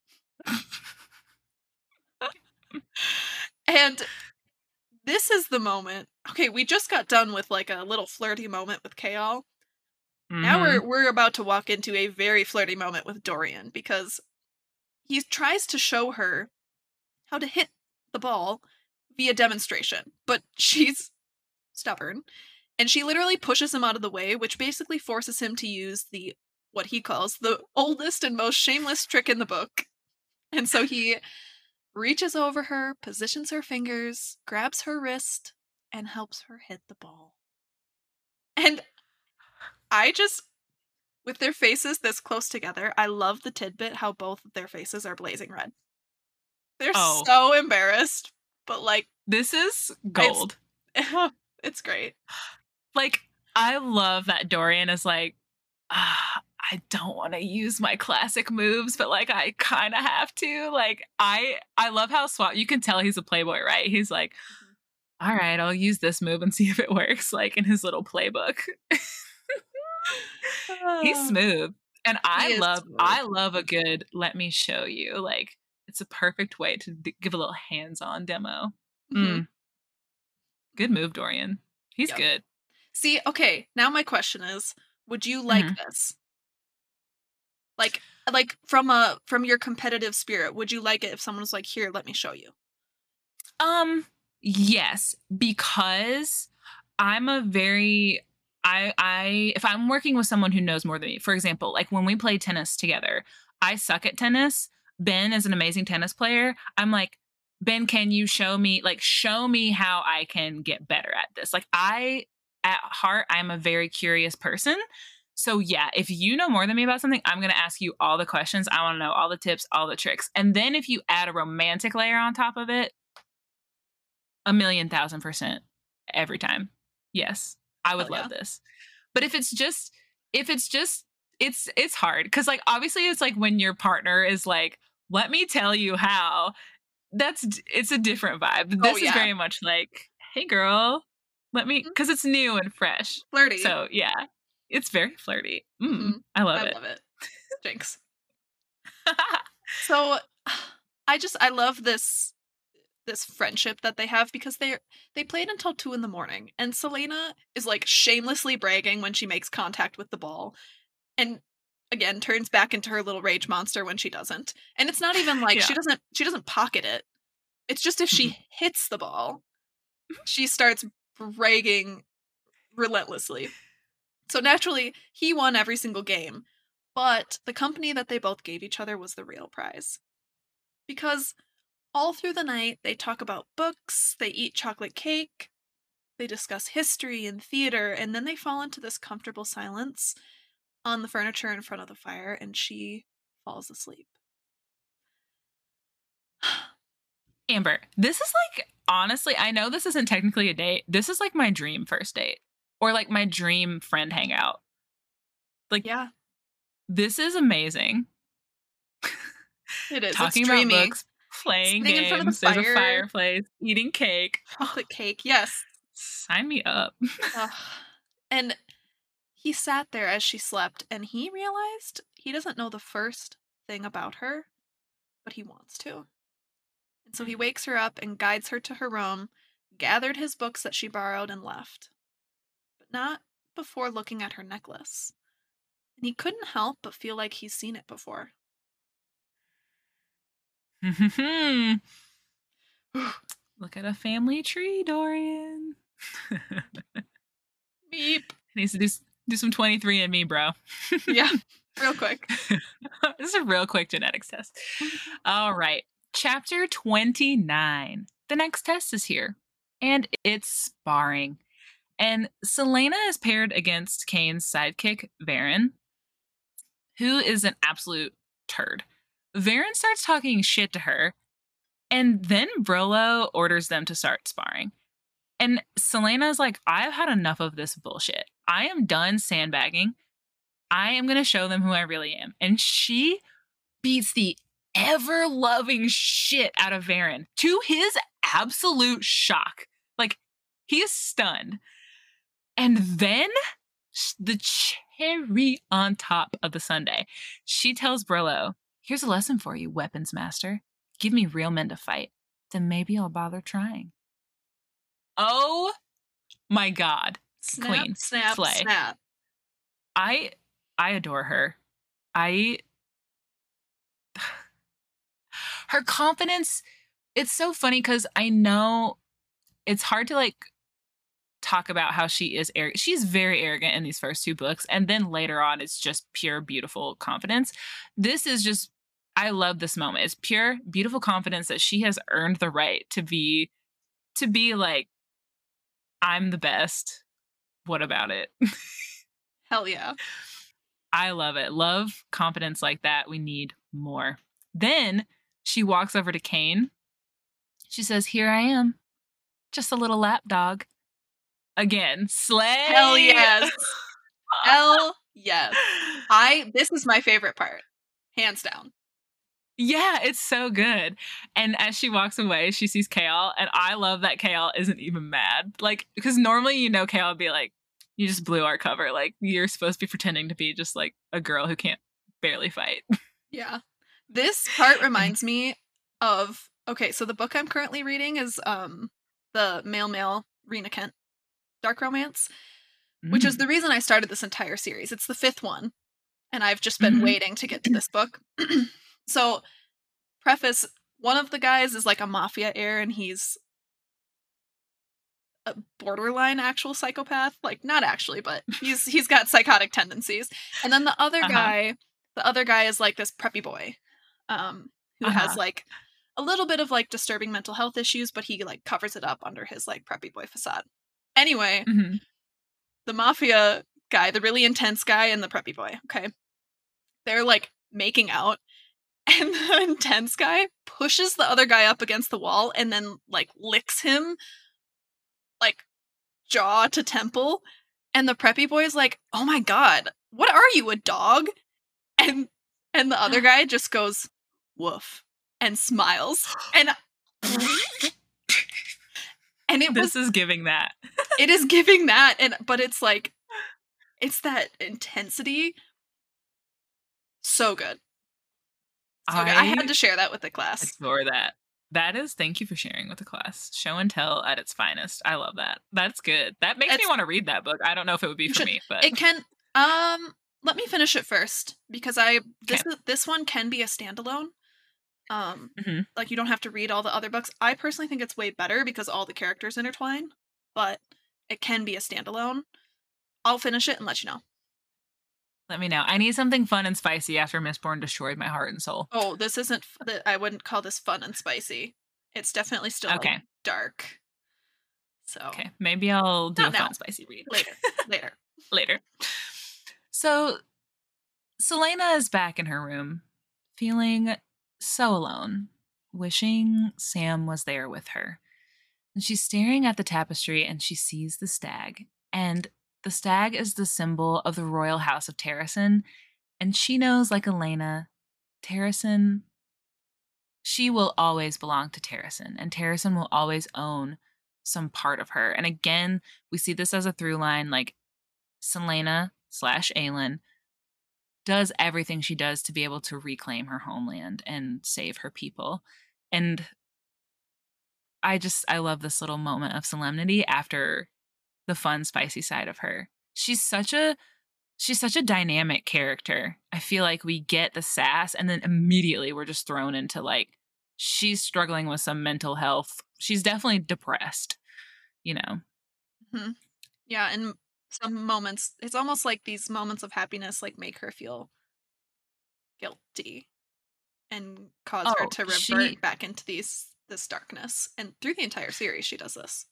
And this is the moment. Okay, we just got done with, like, a little flirty moment with Chaol. Now we're about to walk into a very flirty moment with Dorian because he tries to show her how to hit the ball via demonstration, but she's stubborn, and she literally pushes him out of the way, which basically forces him to use what he calls the oldest and most shameless trick in the book. And so he reaches over her, positions her fingers, grabs her wrist, and helps her hit the ball. And I just, with their faces this close together, I love the tidbit how both of their faces are blazing red. They're so embarrassed. But, like, this is gold. It's great. Like, I love that Dorian is like, I don't want to use my classic moves, but, like, I kind of have to. Like, I love how you can tell he's a playboy, right? He's like, all right, I'll use this move and see if it works, like, in his little playbook. He's smooth. And I love a good, let me show you, like, it's a perfect way to give a little hands-on demo. Good move, Dorian. He's good. See, okay, now my question is, would you like this? Like from your competitive spirit, would you like it if someone was like, here, let me show you? Yes, because I'm a very if I'm working with someone who knows more than me, for example, like when we play tennis together, I suck at tennis. Ben is an amazing tennis player. I'm like, Ben, can you show me how I can get better at this? Like, at heart, I'm a very curious person. So yeah, if you know more than me about something, I'm going to ask you all the questions. I want to know all the tips, all the tricks. And then if you add a romantic layer on top of it, 1,000,000% every time. Yes, I would love this. But if it's just it's hard because like obviously it's like when your partner is like, let me tell you how, it's a different vibe. This is very much like, hey girl, let me, because it's new and fresh, flirty. So yeah, it's very flirty. I love it. Jinx. So I love this friendship that they have because they played until 2 a.m. and Celaena is like shamelessly bragging when she makes contact with the ball, and again turns back into her little rage monster when she doesn't. And it's not even like she doesn't pocket it. It's just if she hits the ball, she starts bragging relentlessly. So naturally, he won every single game, but the company that they both gave each other was the real prize. Because all through the night, they talk about books, they eat chocolate cake, they discuss history and theater, and then they fall into this comfortable silence on the furniture in front of the fire, and she falls asleep. Amber, this is like, honestly, I know this isn't technically a date. This is like my dream first date or like my dream friend hangout. Like, yeah, this is amazing. It is. Talking about books, playing games, in front of there's a fireplace, eating cake. Chocolate cake, yes. Sign me up. And he sat there as she slept, and he realized he doesn't know the first thing about her, but he wants to. And so he wakes her up and guides her to her room, gathered his books that she borrowed, and left. But not before looking at her necklace. And he couldn't help but feel like he's seen it before. Look at a family tree, Dorian. Beep. Needs to do some 23andMe, bro. Yeah, real quick. This is a real quick genetics test. All right. Chapter 29. The next test is here. And it's sparring. And Celaena is paired against Kane's sidekick, Varen, who is an absolute turd. Varen starts talking shit to her, and then Brolo orders them to start sparring. And Celaena's like, I've had enough of this bullshit. I am done sandbagging. I am going to show them who I really am. And she beats the ever-loving shit out of Varen to his absolute shock. Like, he is stunned. And then the cherry on top of the sundae, she tells Brolo, here's a lesson for you, weapons master. Give me real men to fight. Then maybe I'll bother trying. Oh my God. Snap, Queen. snap, Slay. snap. I adore her. Her confidence, it's so funny because I know it's hard to like talk about how she is arrogant. She's very arrogant in these first 2 books, and then later on it's just pure beautiful confidence. This is just, I love this moment. It's pure beautiful confidence that she has earned the right to be like, I'm the best. What about it? Hell yeah. I love it. Love confidence like that. We need more. Then she walks over to Kane. She says, here I am. Just a little lapdog. Again, slay. Hell yes. Hell yes. This is my favorite part. Hands down. Yeah, it's so good. And as she walks away, she sees Chaol, and I love that Chaol isn't even mad. Like, because normally, Chaol would be like, you just blew our cover. Like, you're supposed to be pretending to be just like a girl who can't barely fight. Yeah. This part reminds me of, okay, so the book I'm currently reading is the male Rena Kent dark romance, which is the reason I started this entire series. It's the 5th one, and I've just been waiting to get to this book. So, preface, one of the guys is like a mafia heir, and he's a borderline actual psychopath. Like, not actually, but he's got psychotic tendencies. And then the other guy is like this preppy boy, who has like a little bit of like disturbing mental health issues, but he like covers it up under his like preppy boy facade. Anyway, the mafia guy, the really intense guy, and the preppy boy, okay, they're like making out, and the intense guy pushes the other guy up against the wall and then like licks him like jaw to temple, And the preppy boy is like, oh my god, what are you, a dog? And the other guy just goes, woof, and smiles. And this is giving that. It is giving that, but it's like, it's that intensity. So good. I had to share that with the class. Adore that. That is, thank you for sharing with the class. Show and tell at its finest. I love that. That's good. That makes me want to read that book. I don't know if it would be for me, but it can. Let me finish it first because this one can be a standalone. Like you don't have to read all the other books. I personally think it's way better because all the characters intertwine, but it can be a standalone. I'll finish it and let you know. Let me know. I need something fun and spicy after Mistborn destroyed my heart and soul. Oh, this isn't. I wouldn't call this fun and spicy. It's definitely still like, dark. So okay, maybe I'll do a fun spicy read later. So Selena is back in her room, feeling so alone, wishing Sam was there with her. And she's staring at the tapestry and she sees the stag. And the stag is the symbol of the royal house of Terrasen. And she knows, like Elena, Terrasen, she will always belong to Terrasen. And Terrasen will always own some part of her. And again, we see this as a through line, like Selena / Aelin does everything she does to be able to reclaim her homeland and save her people. And I love this little moment of solemnity after the fun, spicy side of her. She's such a dynamic character. I feel like we get the sass and then immediately we're just thrown into like, she's struggling with some mental health. She's definitely depressed, you know? Mm-hmm. Yeah. And some moments, it's almost like these moments of happiness like make her feel guilty and cause her to revert back into this darkness. And through the entire series, she does this.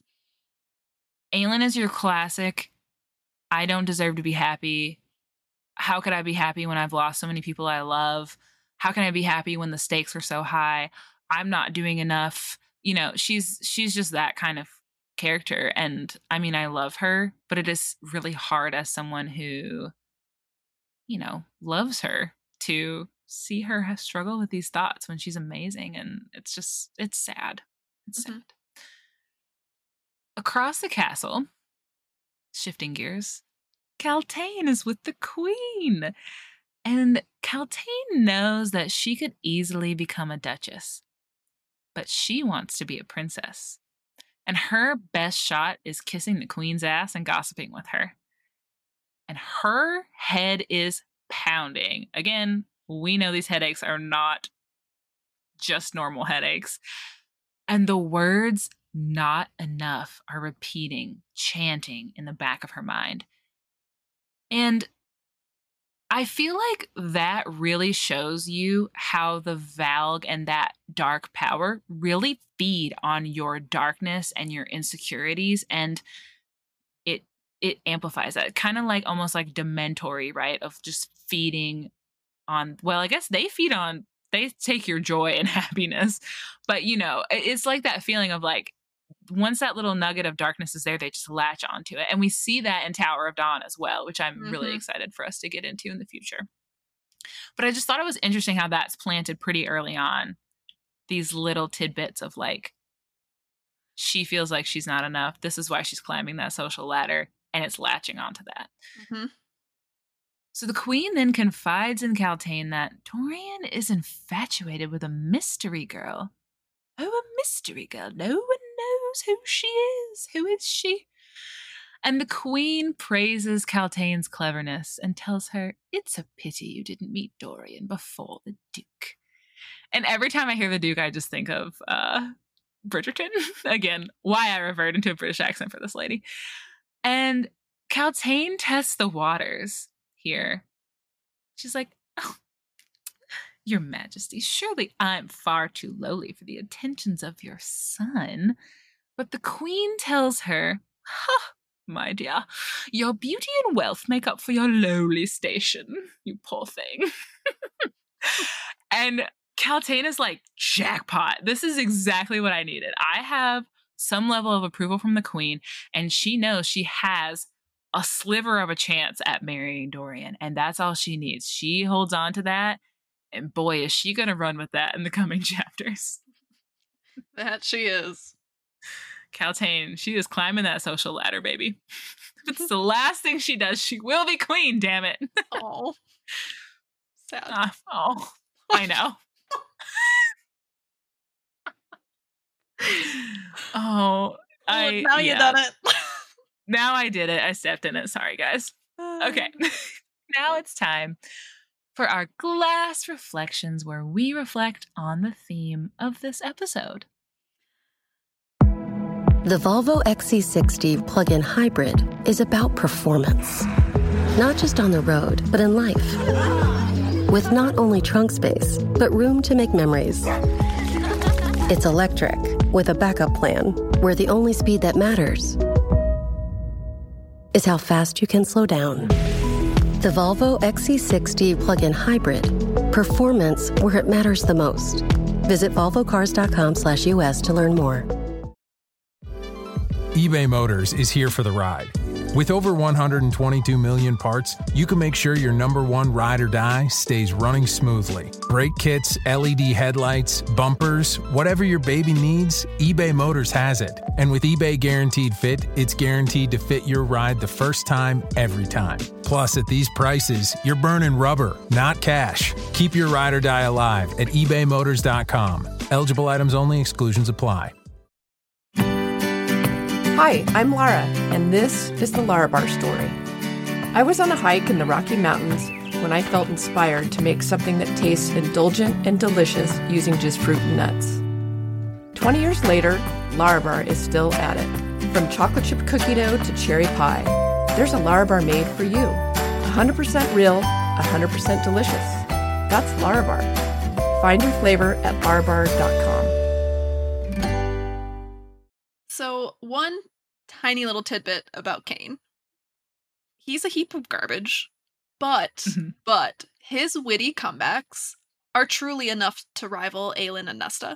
Aelin is your classic, I don't deserve to be happy. How could I be happy when I've lost so many people I love? How can I be happy when the stakes are so high? I'm not doing enough. You know, she's just that kind of character. And I mean, I love her, but it is really hard as someone who, you know, loves her to see her struggle with these thoughts when she's amazing. And it's sad. It's sad. Across the castle, shifting gears, Kaltain is with the queen. And Kaltain knows that she could easily become a duchess, but she wants to be a princess. And her best shot is kissing the queen's ass and gossiping with her. And her head is pounding. Again, we know these headaches are not just normal headaches. And the words "not enough" are repeating, chanting in the back of her mind. And I feel like that really shows you how the Valg and that dark power really feed on your darkness and your insecurities, and it amplifies that. Kind of like almost like Dementory, right? Of just feeding on, well, I guess they take your joy and happiness. But, you know, it's like that feeling of like, once that little nugget of darkness is there, they just latch onto it. And we see that in Tower of Dawn as well, which I'm really excited for us to get into in the future. But I just thought it was interesting how that's planted pretty early on. These little tidbits of like, she feels like she's not enough. This is why she's climbing that social ladder, and it's latching onto that. Mm-hmm. So the queen then confides in Kaltain that Dorian is infatuated with a mystery girl. Oh, a mystery girl. No one knows who she is. Who is she? And the queen praises Kaltain's cleverness and tells her, it's a pity you didn't meet Dorian before the Duke. And every time I hear the Duke, I just think of Bridgerton. Again, why I revert into a British accent for this lady. And Kaltain tests the waters here. She's like, oh, Your Majesty, surely I'm far too lowly for the attentions of your son. But the queen tells her, ha, my dear, your beauty and wealth make up for your lowly station, you poor thing. And Kaltain is like, jackpot. This is exactly what I needed. I have some level of approval from the queen, and she knows she has a sliver of a chance at marrying Dorian, and that's all she needs. She holds on to that, and boy, is she gonna run with that in the coming chapters. That she is. Kaltain, she is climbing that social ladder, baby. If it's the last thing she does, she will be queen, damn it. Oh. Sad. I know. Now you done it. Now I did it. I stepped in it. Sorry, guys. Okay. Now it's time for our glass reflections, where we reflect on the theme of this episode. The Volvo XC60 plug-in hybrid is about performance. Not just on the road, but in life. With not only trunk space, but room to make memories. It's electric, with a backup plan, where the only speed that matters is how fast you can slow down. The Volvo XC60 plug-in hybrid. Performance where it matters the most. Visit volvocars.com/US to learn more. eBay Motors is here for the ride. With over 122 million parts, you can make sure your number one ride or die stays running smoothly. Brake kits, LED headlights, bumpers, whatever your baby needs, eBay Motors has it. And with eBay Guaranteed Fit, it's guaranteed to fit your ride the first time, every time. Plus, at these prices, you're burning rubber, not cash. Keep your ride or die alive at ebaymotors.com. Eligible items only. Exclusions apply. Hi, I'm Lara, and this is the Larabar story. I was on a hike in the Rocky Mountains when I felt inspired to make something that tastes indulgent and delicious using just fruit and nuts. 20 years later, Larabar is still at it. From chocolate chip cookie dough to cherry pie, there's a Larabar made for you. 100% real, 100% delicious. That's Larabar. Find your flavor at larabar.com. So, one tiny little tidbit about Cain. He's a heap of garbage, but his witty comebacks are truly enough to rival Aelin and Nesta.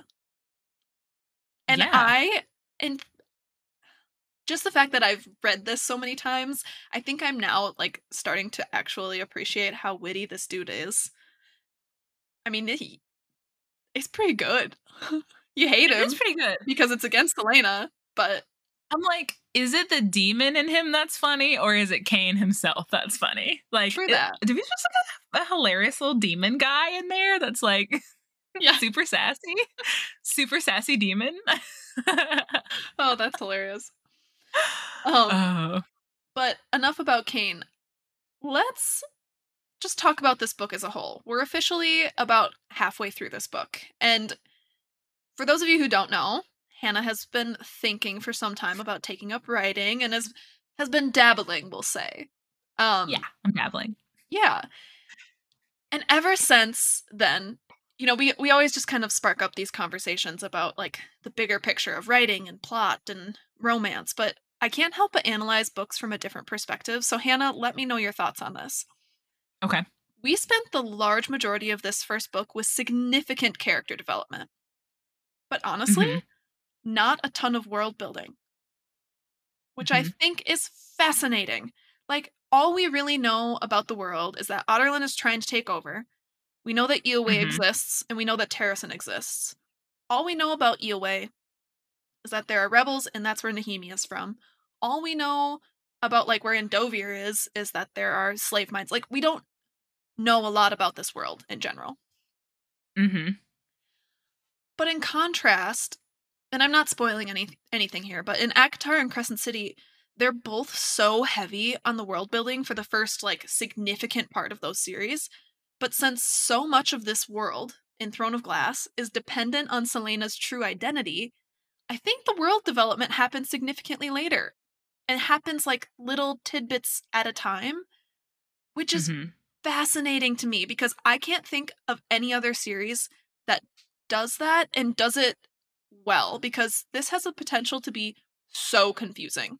And just the fact that I've read this so many times, I think I'm now like starting to actually appreciate how witty this dude is. I mean, he's pretty good. You hate him. It's pretty good because it's against Elena. But I'm like, is it the demon in him that's funny, or is it Cain himself that's funny? Like, true that. Do we just like a hilarious little demon guy in there that's like, super sassy demon? Oh, that's hilarious. But enough about Cain. Let's just talk about this book as a whole. We're officially about halfway through this book, and for those of you who don't know, Hannah has been thinking for some time about taking up writing and has been dabbling, we'll say. I'm dabbling. Yeah. And ever since then, we always just kind of spark up these conversations about like the bigger picture of writing and plot and romance, but I can't help but analyze books from a different perspective. So Hannah, let me know your thoughts on this. Okay. We spent the large majority of this first book with significant character development. But honestly, not a ton of world building, which I think is fascinating. Like, all we really know about the world is that Adarlan is trying to take over. We know that Eyllwe exists, and we know that Terrasen exists. All we know about Eyllwe is that there are rebels, and that's where Nahimi is from. All we know about, like, where Endovier is that there are slave mines. Like, we don't know a lot about this world in general. But in contrast, and I'm not spoiling anything here, but in ACOTAR and Crescent City, they're both so heavy on the world building for the first, like, significant part of those series. But since so much of this world in Throne of Glass is dependent on Celaena's true identity, I think the world development happens significantly later. And happens like little tidbits at a time, which is fascinating to me because I can't think of any other series that does that and does it well, because this has a potential to be so confusing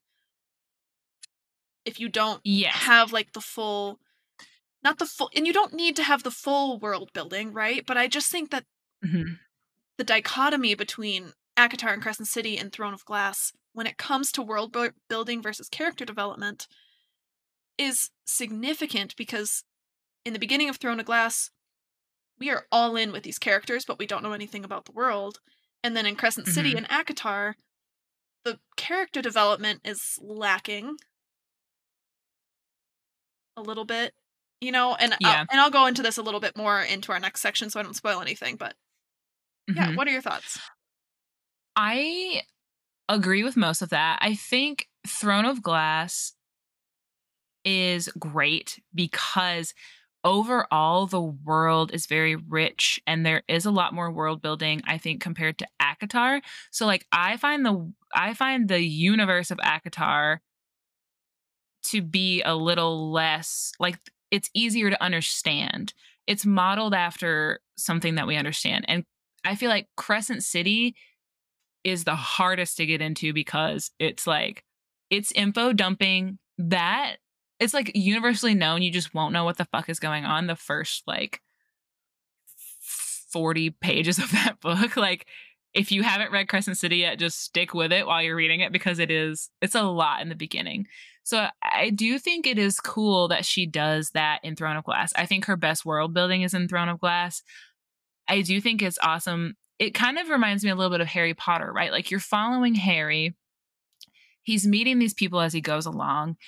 if you don't have like and you don't need to have the full world building, right? But I just think that the dichotomy between ACOTAR and Crescent City and Throne of Glass, when it comes to world building versus character development, is significant because in the beginning of Throne of Glass, we are all in with these characters, but we don't know anything about the world. And then in Crescent City and ACOTAR, the character development is lacking a little bit, you know, and I'll go into this a little bit more into our next section so I don't spoil anything, but yeah, what are your thoughts? I agree with most of that. I think Throne of Glass is great because overall the world is very rich and there is a lot more world building, I think, compared to ACOTAR. So like I find the universe of ACOTAR to be a little less, like, it's easier to understand. It's modeled after something that we understand. And I feel like Crescent City is the hardest to get into because it's like, it's info dumping that it's like universally known. You just won't know what the fuck is going on the first like 40 pages of that book. Like, if you haven't read Crescent City yet, just stick with it while you're reading it because it's a lot in the beginning. So I do think it is cool that she does that in Throne of Glass. I think her best world building is in Throne of Glass. I do think it's awesome. It kind of reminds me a little bit of Harry Potter, right? Like, you're following Harry. He's meeting these people as he goes along.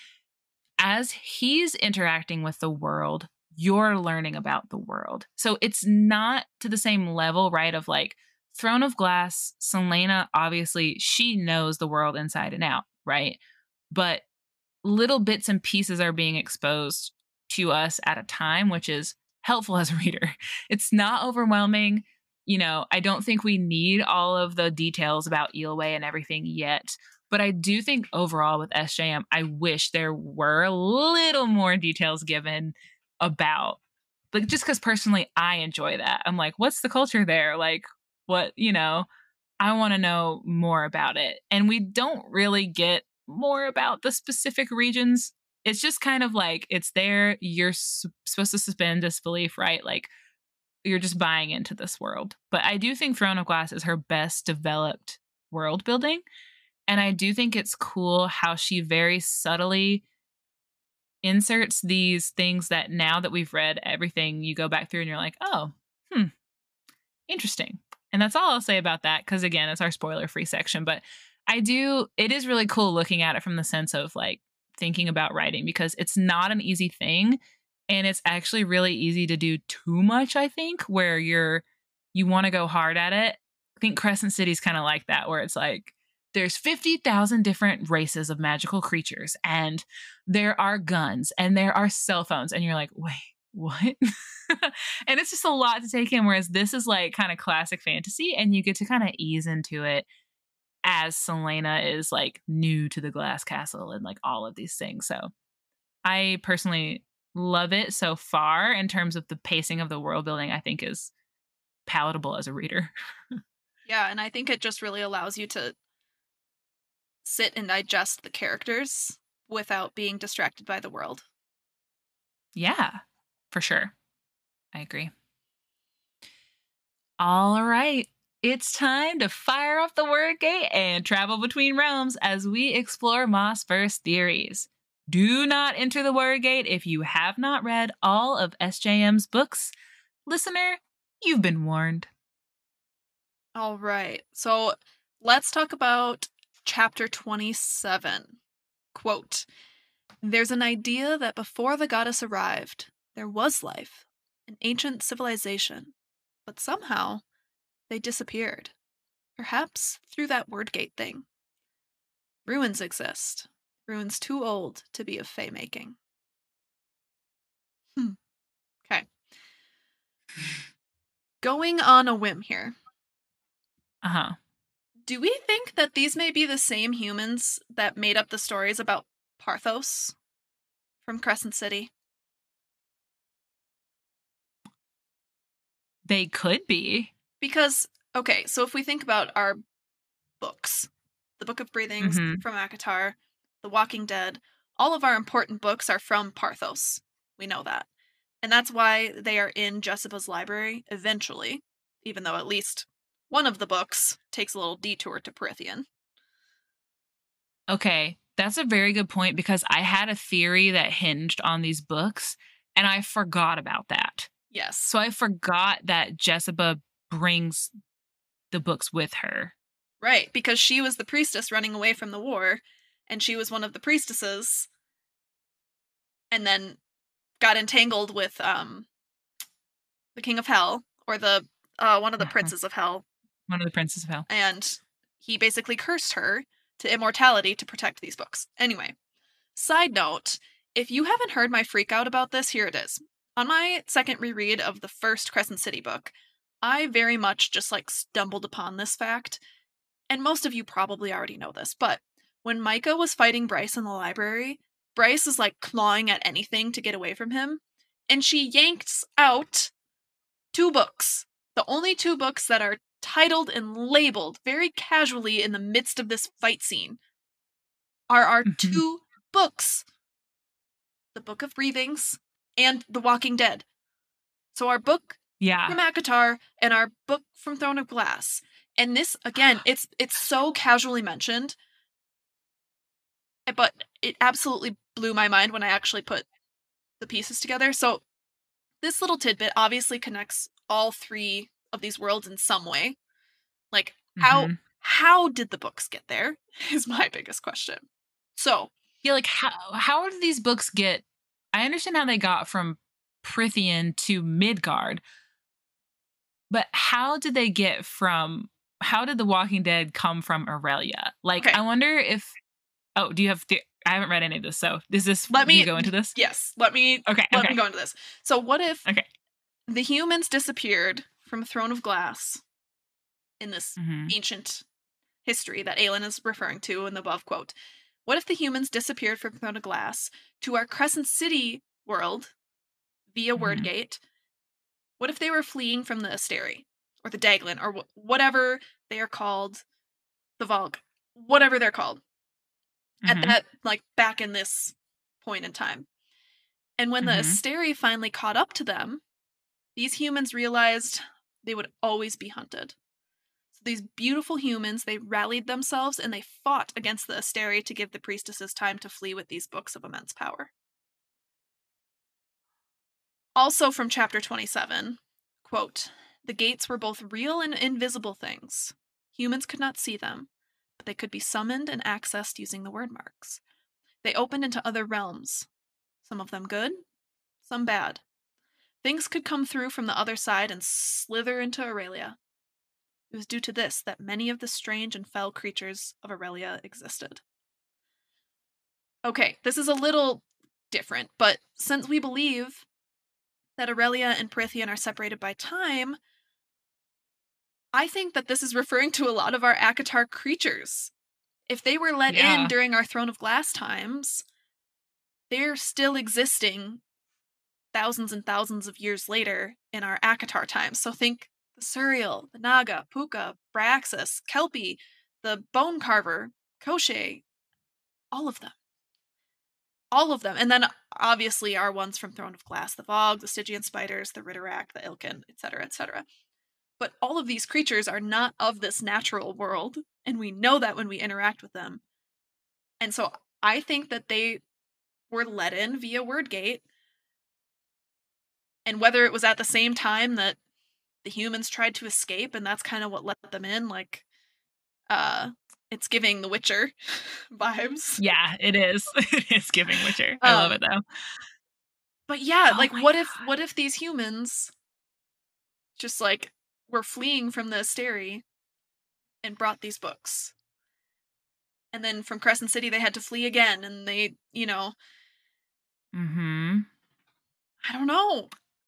As he's interacting with the world, you're learning about the world. So it's not to the same level, right? Of like Throne of Glass, Celaena, obviously, she knows the world inside and out, right? But little bits and pieces are being exposed to us at a time, which is helpful as a reader. It's not overwhelming. You know, I don't think we need all of the details about Eyllwe and everything yet. But I do think overall with SJM, I wish there were a little more details given about, like, just because personally I enjoy that. I'm like, what's the culture there? Like, what, you know, I want to know more about it. And we don't really get more about the specific regions. It's just kind of like, it's there. You're supposed to suspend disbelief, right? Like, you're just buying into this world. But I do think Throne of Glass is her best developed world building. And I do think it's cool how she very subtly inserts these things that now that we've read everything, you go back through and you're like, oh, interesting. And that's all I'll say about that. Because again, it's our spoiler-free section. But it is really cool looking at it from the sense of like thinking about writing, because it's not an easy thing. And it's actually really easy to do too much, I think, where you want to go hard at it. I think Crescent City's kind of like that, where it's like, there's 50,000 different races of magical creatures, and there are guns, and there are cell phones, and you're like, wait, what? And it's just a lot to take in, whereas this is like kind of classic fantasy, and you get to kind of ease into it as Celaena is like new to the Glass Castle and like all of these things. So I personally love it so far in terms of the pacing of the world building. I think is palatable as a reader. Yeah, and I think it just really allows you to sit and digest the characters without being distracted by the world. Yeah, for sure. I agree. All right. It's time to fire up the word gate and travel between realms as we explore Mossverse theories. Do not enter the word gate if you have not read all of SJM's books. Listener, you've been warned. All right. So let's talk about Chapter 27. Quote, "There's an idea that before the goddess arrived, there was life, an ancient civilization, but somehow they disappeared. Perhaps through that wordgate thing. Ruins exist. Ruins too old to be of fey-making." Okay. Going on a whim here. Uh-huh. Do we think that these may be the same humans that made up the stories about Parthos from Crescent City? They could be. Because, okay, so if we think about our books, the Book of Breathings from ACOTAR, The Walking Dead, all of our important books are from Parthos. We know that. And that's why they are in Jessica's library eventually, even though at least one of the books takes a little detour to Prythian. Okay, That's a very good point, because I had a theory that hinged on these books and I forgot about that. Yes. So I forgot that Jessica brings the books with her. Right, because she was the priestess running away from the war, and she was one of the priestesses, and then got entangled with the King of Hell, or the one of the princes of Hell. One of the princes of Hell. And he basically cursed her to immortality to protect these books. Anyway, side note, if you haven't heard my freak out about this, here it is. On my second reread of the first Crescent City book, I very much just like stumbled upon this fact, and most of you probably already know this, but when Micah was fighting Bryce in the library, Bryce is like clawing at anything to get away from him, and she yanks out 2 books. The only 2 books that are titled and labeled very casually in the midst of this fight scene are our 2 books. The Book of Breathings and The Walking Dead. So our book from ACOTAR and our book from Throne of Glass. And this, again, it's so casually mentioned, but it absolutely blew my mind when I actually put the pieces together. So this little tidbit obviously connects all 3 of these worlds in some way. Like, how did the books get there is my biggest question. So, yeah, like how did these books get? I understand how they got from Prythian to Midgard, but how did they get from? How did The Walking Dead come from Aurelia? Like, I wonder if. Oh, do you have? I haven't read any of this, so is this? Let me go into this. Yes, let me. Okay, let me go into this. So, what if the humans disappeared from Throne of Glass in this ancient history that Aelin is referring to in the above quote? What if the humans disappeared from Throne of Glass to our Crescent City world via Wordgate? What if they were fleeing from the Asteri or the Daglin or whatever they are called, the Volg, whatever they're called, at that, like, back in this point in time? And when the Asteri finally caught up to them, these humans realized they would always be hunted. So these beautiful humans, they rallied themselves and they fought against the Asteri to give the priestesses time to flee with these books of immense power. Also from chapter 27, quote, "The gates were both real and invisible things. Humans could not see them, but they could be summoned and accessed using the word marks. They opened into other realms, some of them good, some bad. Things could come through from the other side and slither into Aurelia. It was due to this that many of the strange and fell creatures of Aurelia existed." Okay, this is a little different, but since we believe that Aurelia and Prythian are separated by time, I think that this is referring to a lot of our ACOTAR creatures. If they were let in during our Throne of Glass times, they're still existing thousands and thousands of years later in our ACOTAR times. So think the Suriel, the Naga, Puka, Bryaxis, Kelpie, the Bone Carver, Koshé, all of them. All of them. And then obviously our ones from Throne of Glass, the Vogue, the Stygian spiders, the Ritterak, the Ilkin, etc., etc. But all of these creatures are not of this natural world, and we know that when we interact with them. And so I think that they were let in via Wordgate, and whether it was at the same time that the humans tried to escape, and that's kind of what let them in, like, it's giving The Witcher vibes. Yeah, it is. It is giving Witcher. I love it though. But yeah, like, what if these humans just, like, were fleeing from the Asteri and brought these books? And then from Crescent City they had to flee again, and they, you know... I don't know.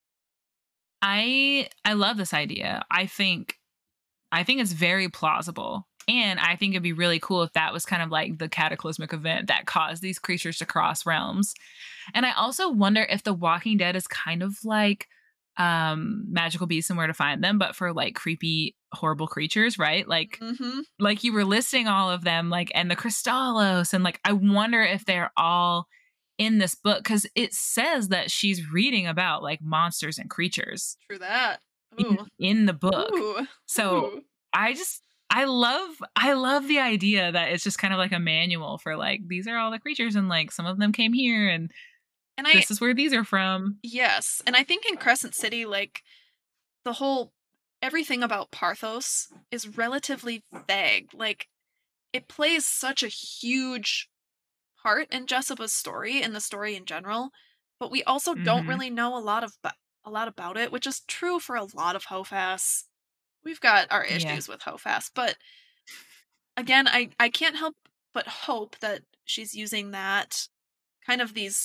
I love this idea. I think it's very plausible. And I think it'd be really cool if that was kind of like the cataclysmic event that caused these creatures to cross realms. And I also wonder if The Walking Dead is kind of like Magical Beasts and Where to Find Them, but for like creepy, horrible creatures, right? Like, like you were listing all of them, like, and the Crystallos, and like, I wonder if they're all in this book, because it says that she's reading about like monsters and creatures. True that. In the book. Ooh. So Ooh. I I love the idea that it's just kind of like a manual for like, these are all the creatures and like some of them came here and this is where these are from. Yes. And I think in Crescent City, like everything about Parthos is relatively vague. Like it plays such a huge part in Jessica's story and the story in general, but we also don't really know a lot about it, which is true for a lot of Hofas. We've got our issues with Hofas, but again, I can't help but hope that she's using that kind of these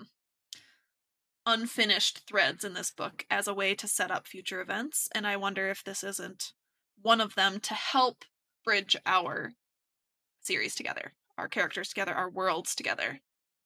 unfinished threads in this book as a way to set up future events, and I wonder if this isn't one of them to help bridge our series together, our characters together, our worlds together.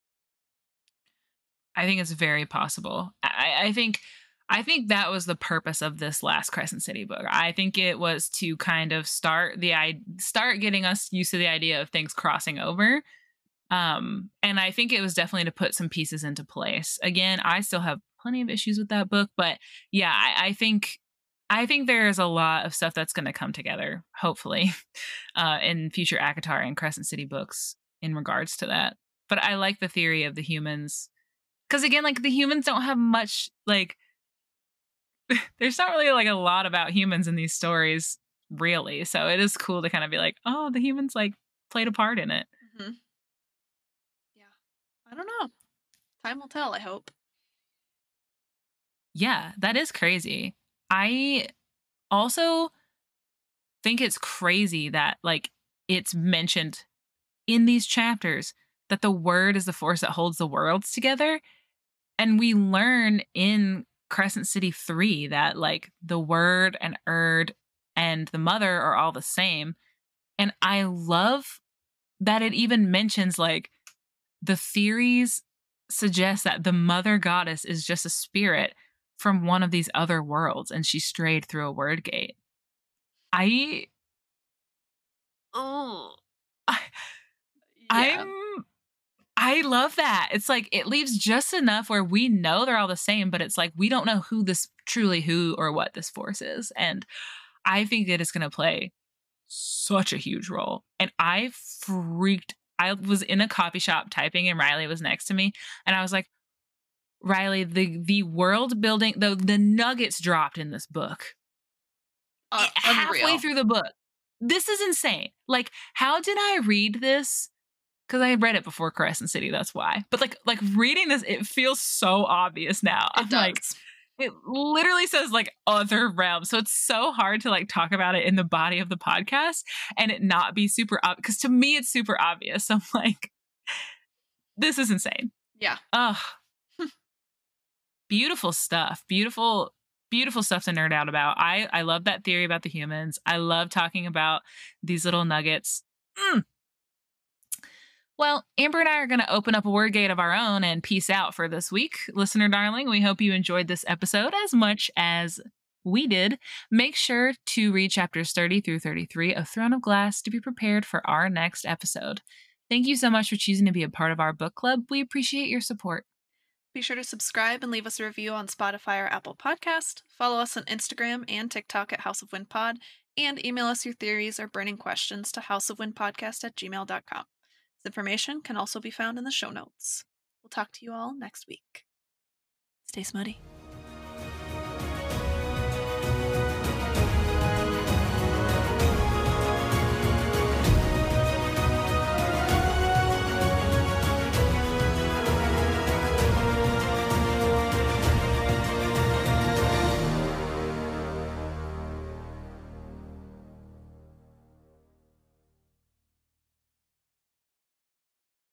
I think it's very possible. I think that was the purpose of this last Crescent City book. I think it was to kind of start getting us used to the idea of things crossing over. And I think it was definitely to put some pieces into place. Again, I still have plenty of issues with that book, but yeah, I think there's a lot of stuff that's going to come together, hopefully, in future ACOTAR and Crescent City books in regards to that. But I like the theory of the humans. Because again, like the humans don't have much, like, there's not really like a lot about humans in these stories, really. So it is cool to kind of be like, oh, the humans like played a part in it. Mm-hmm. Yeah. I don't know. Time will tell, I hope. Yeah, that is crazy. I also think it's crazy that like it's mentioned in these chapters that the word is the force that holds the worlds together. And we learn in Crescent City 3 that like the word and Erd and the mother are all the same. And I love that it even mentions like the theories suggest that the mother goddess is just a spirit from one of these other worlds and she strayed through a word gate. I love that. It's like it leaves just enough where we know they're all the same, but it's like we don't know who or what this force is. And I think that it's going to play such a huge role. And I was in a coffee shop typing and Riley was next to me. And I was like, Riley, the world building, the nuggets dropped in this book. Halfway through the book. This is insane. Like, how did I read this? Because I read it before Crescent City, that's why. But like reading this, it feels so obvious now. I'm like, it literally says like other realms. So it's so hard to like talk about it in the body of the podcast and it not be super obvious. Because to me, it's super obvious. So I'm like, this is insane. Yeah. Ugh. Beautiful stuff. Beautiful stuff to nerd out about. I love that theory about the humans. I love talking about these little nuggets. Well, Amber and I are going to open up a word gate of our own and peace out for this week. Listener darling, we hope you enjoyed this episode as much as we did. Make sure to read chapters 30 through 33 of Throne of Glass to be prepared for our next episode. Thank you so much for choosing to be a part of our book club. We appreciate your support. Be sure to subscribe and leave us a review on Spotify or Apple Podcast. Follow us on Instagram and TikTok at House of Wind Pod, and email us your theories or burning questions to houseofwindpodcast@gmail.com. This information can also be found in the show notes. We'll talk to you all next week. Stay smutty.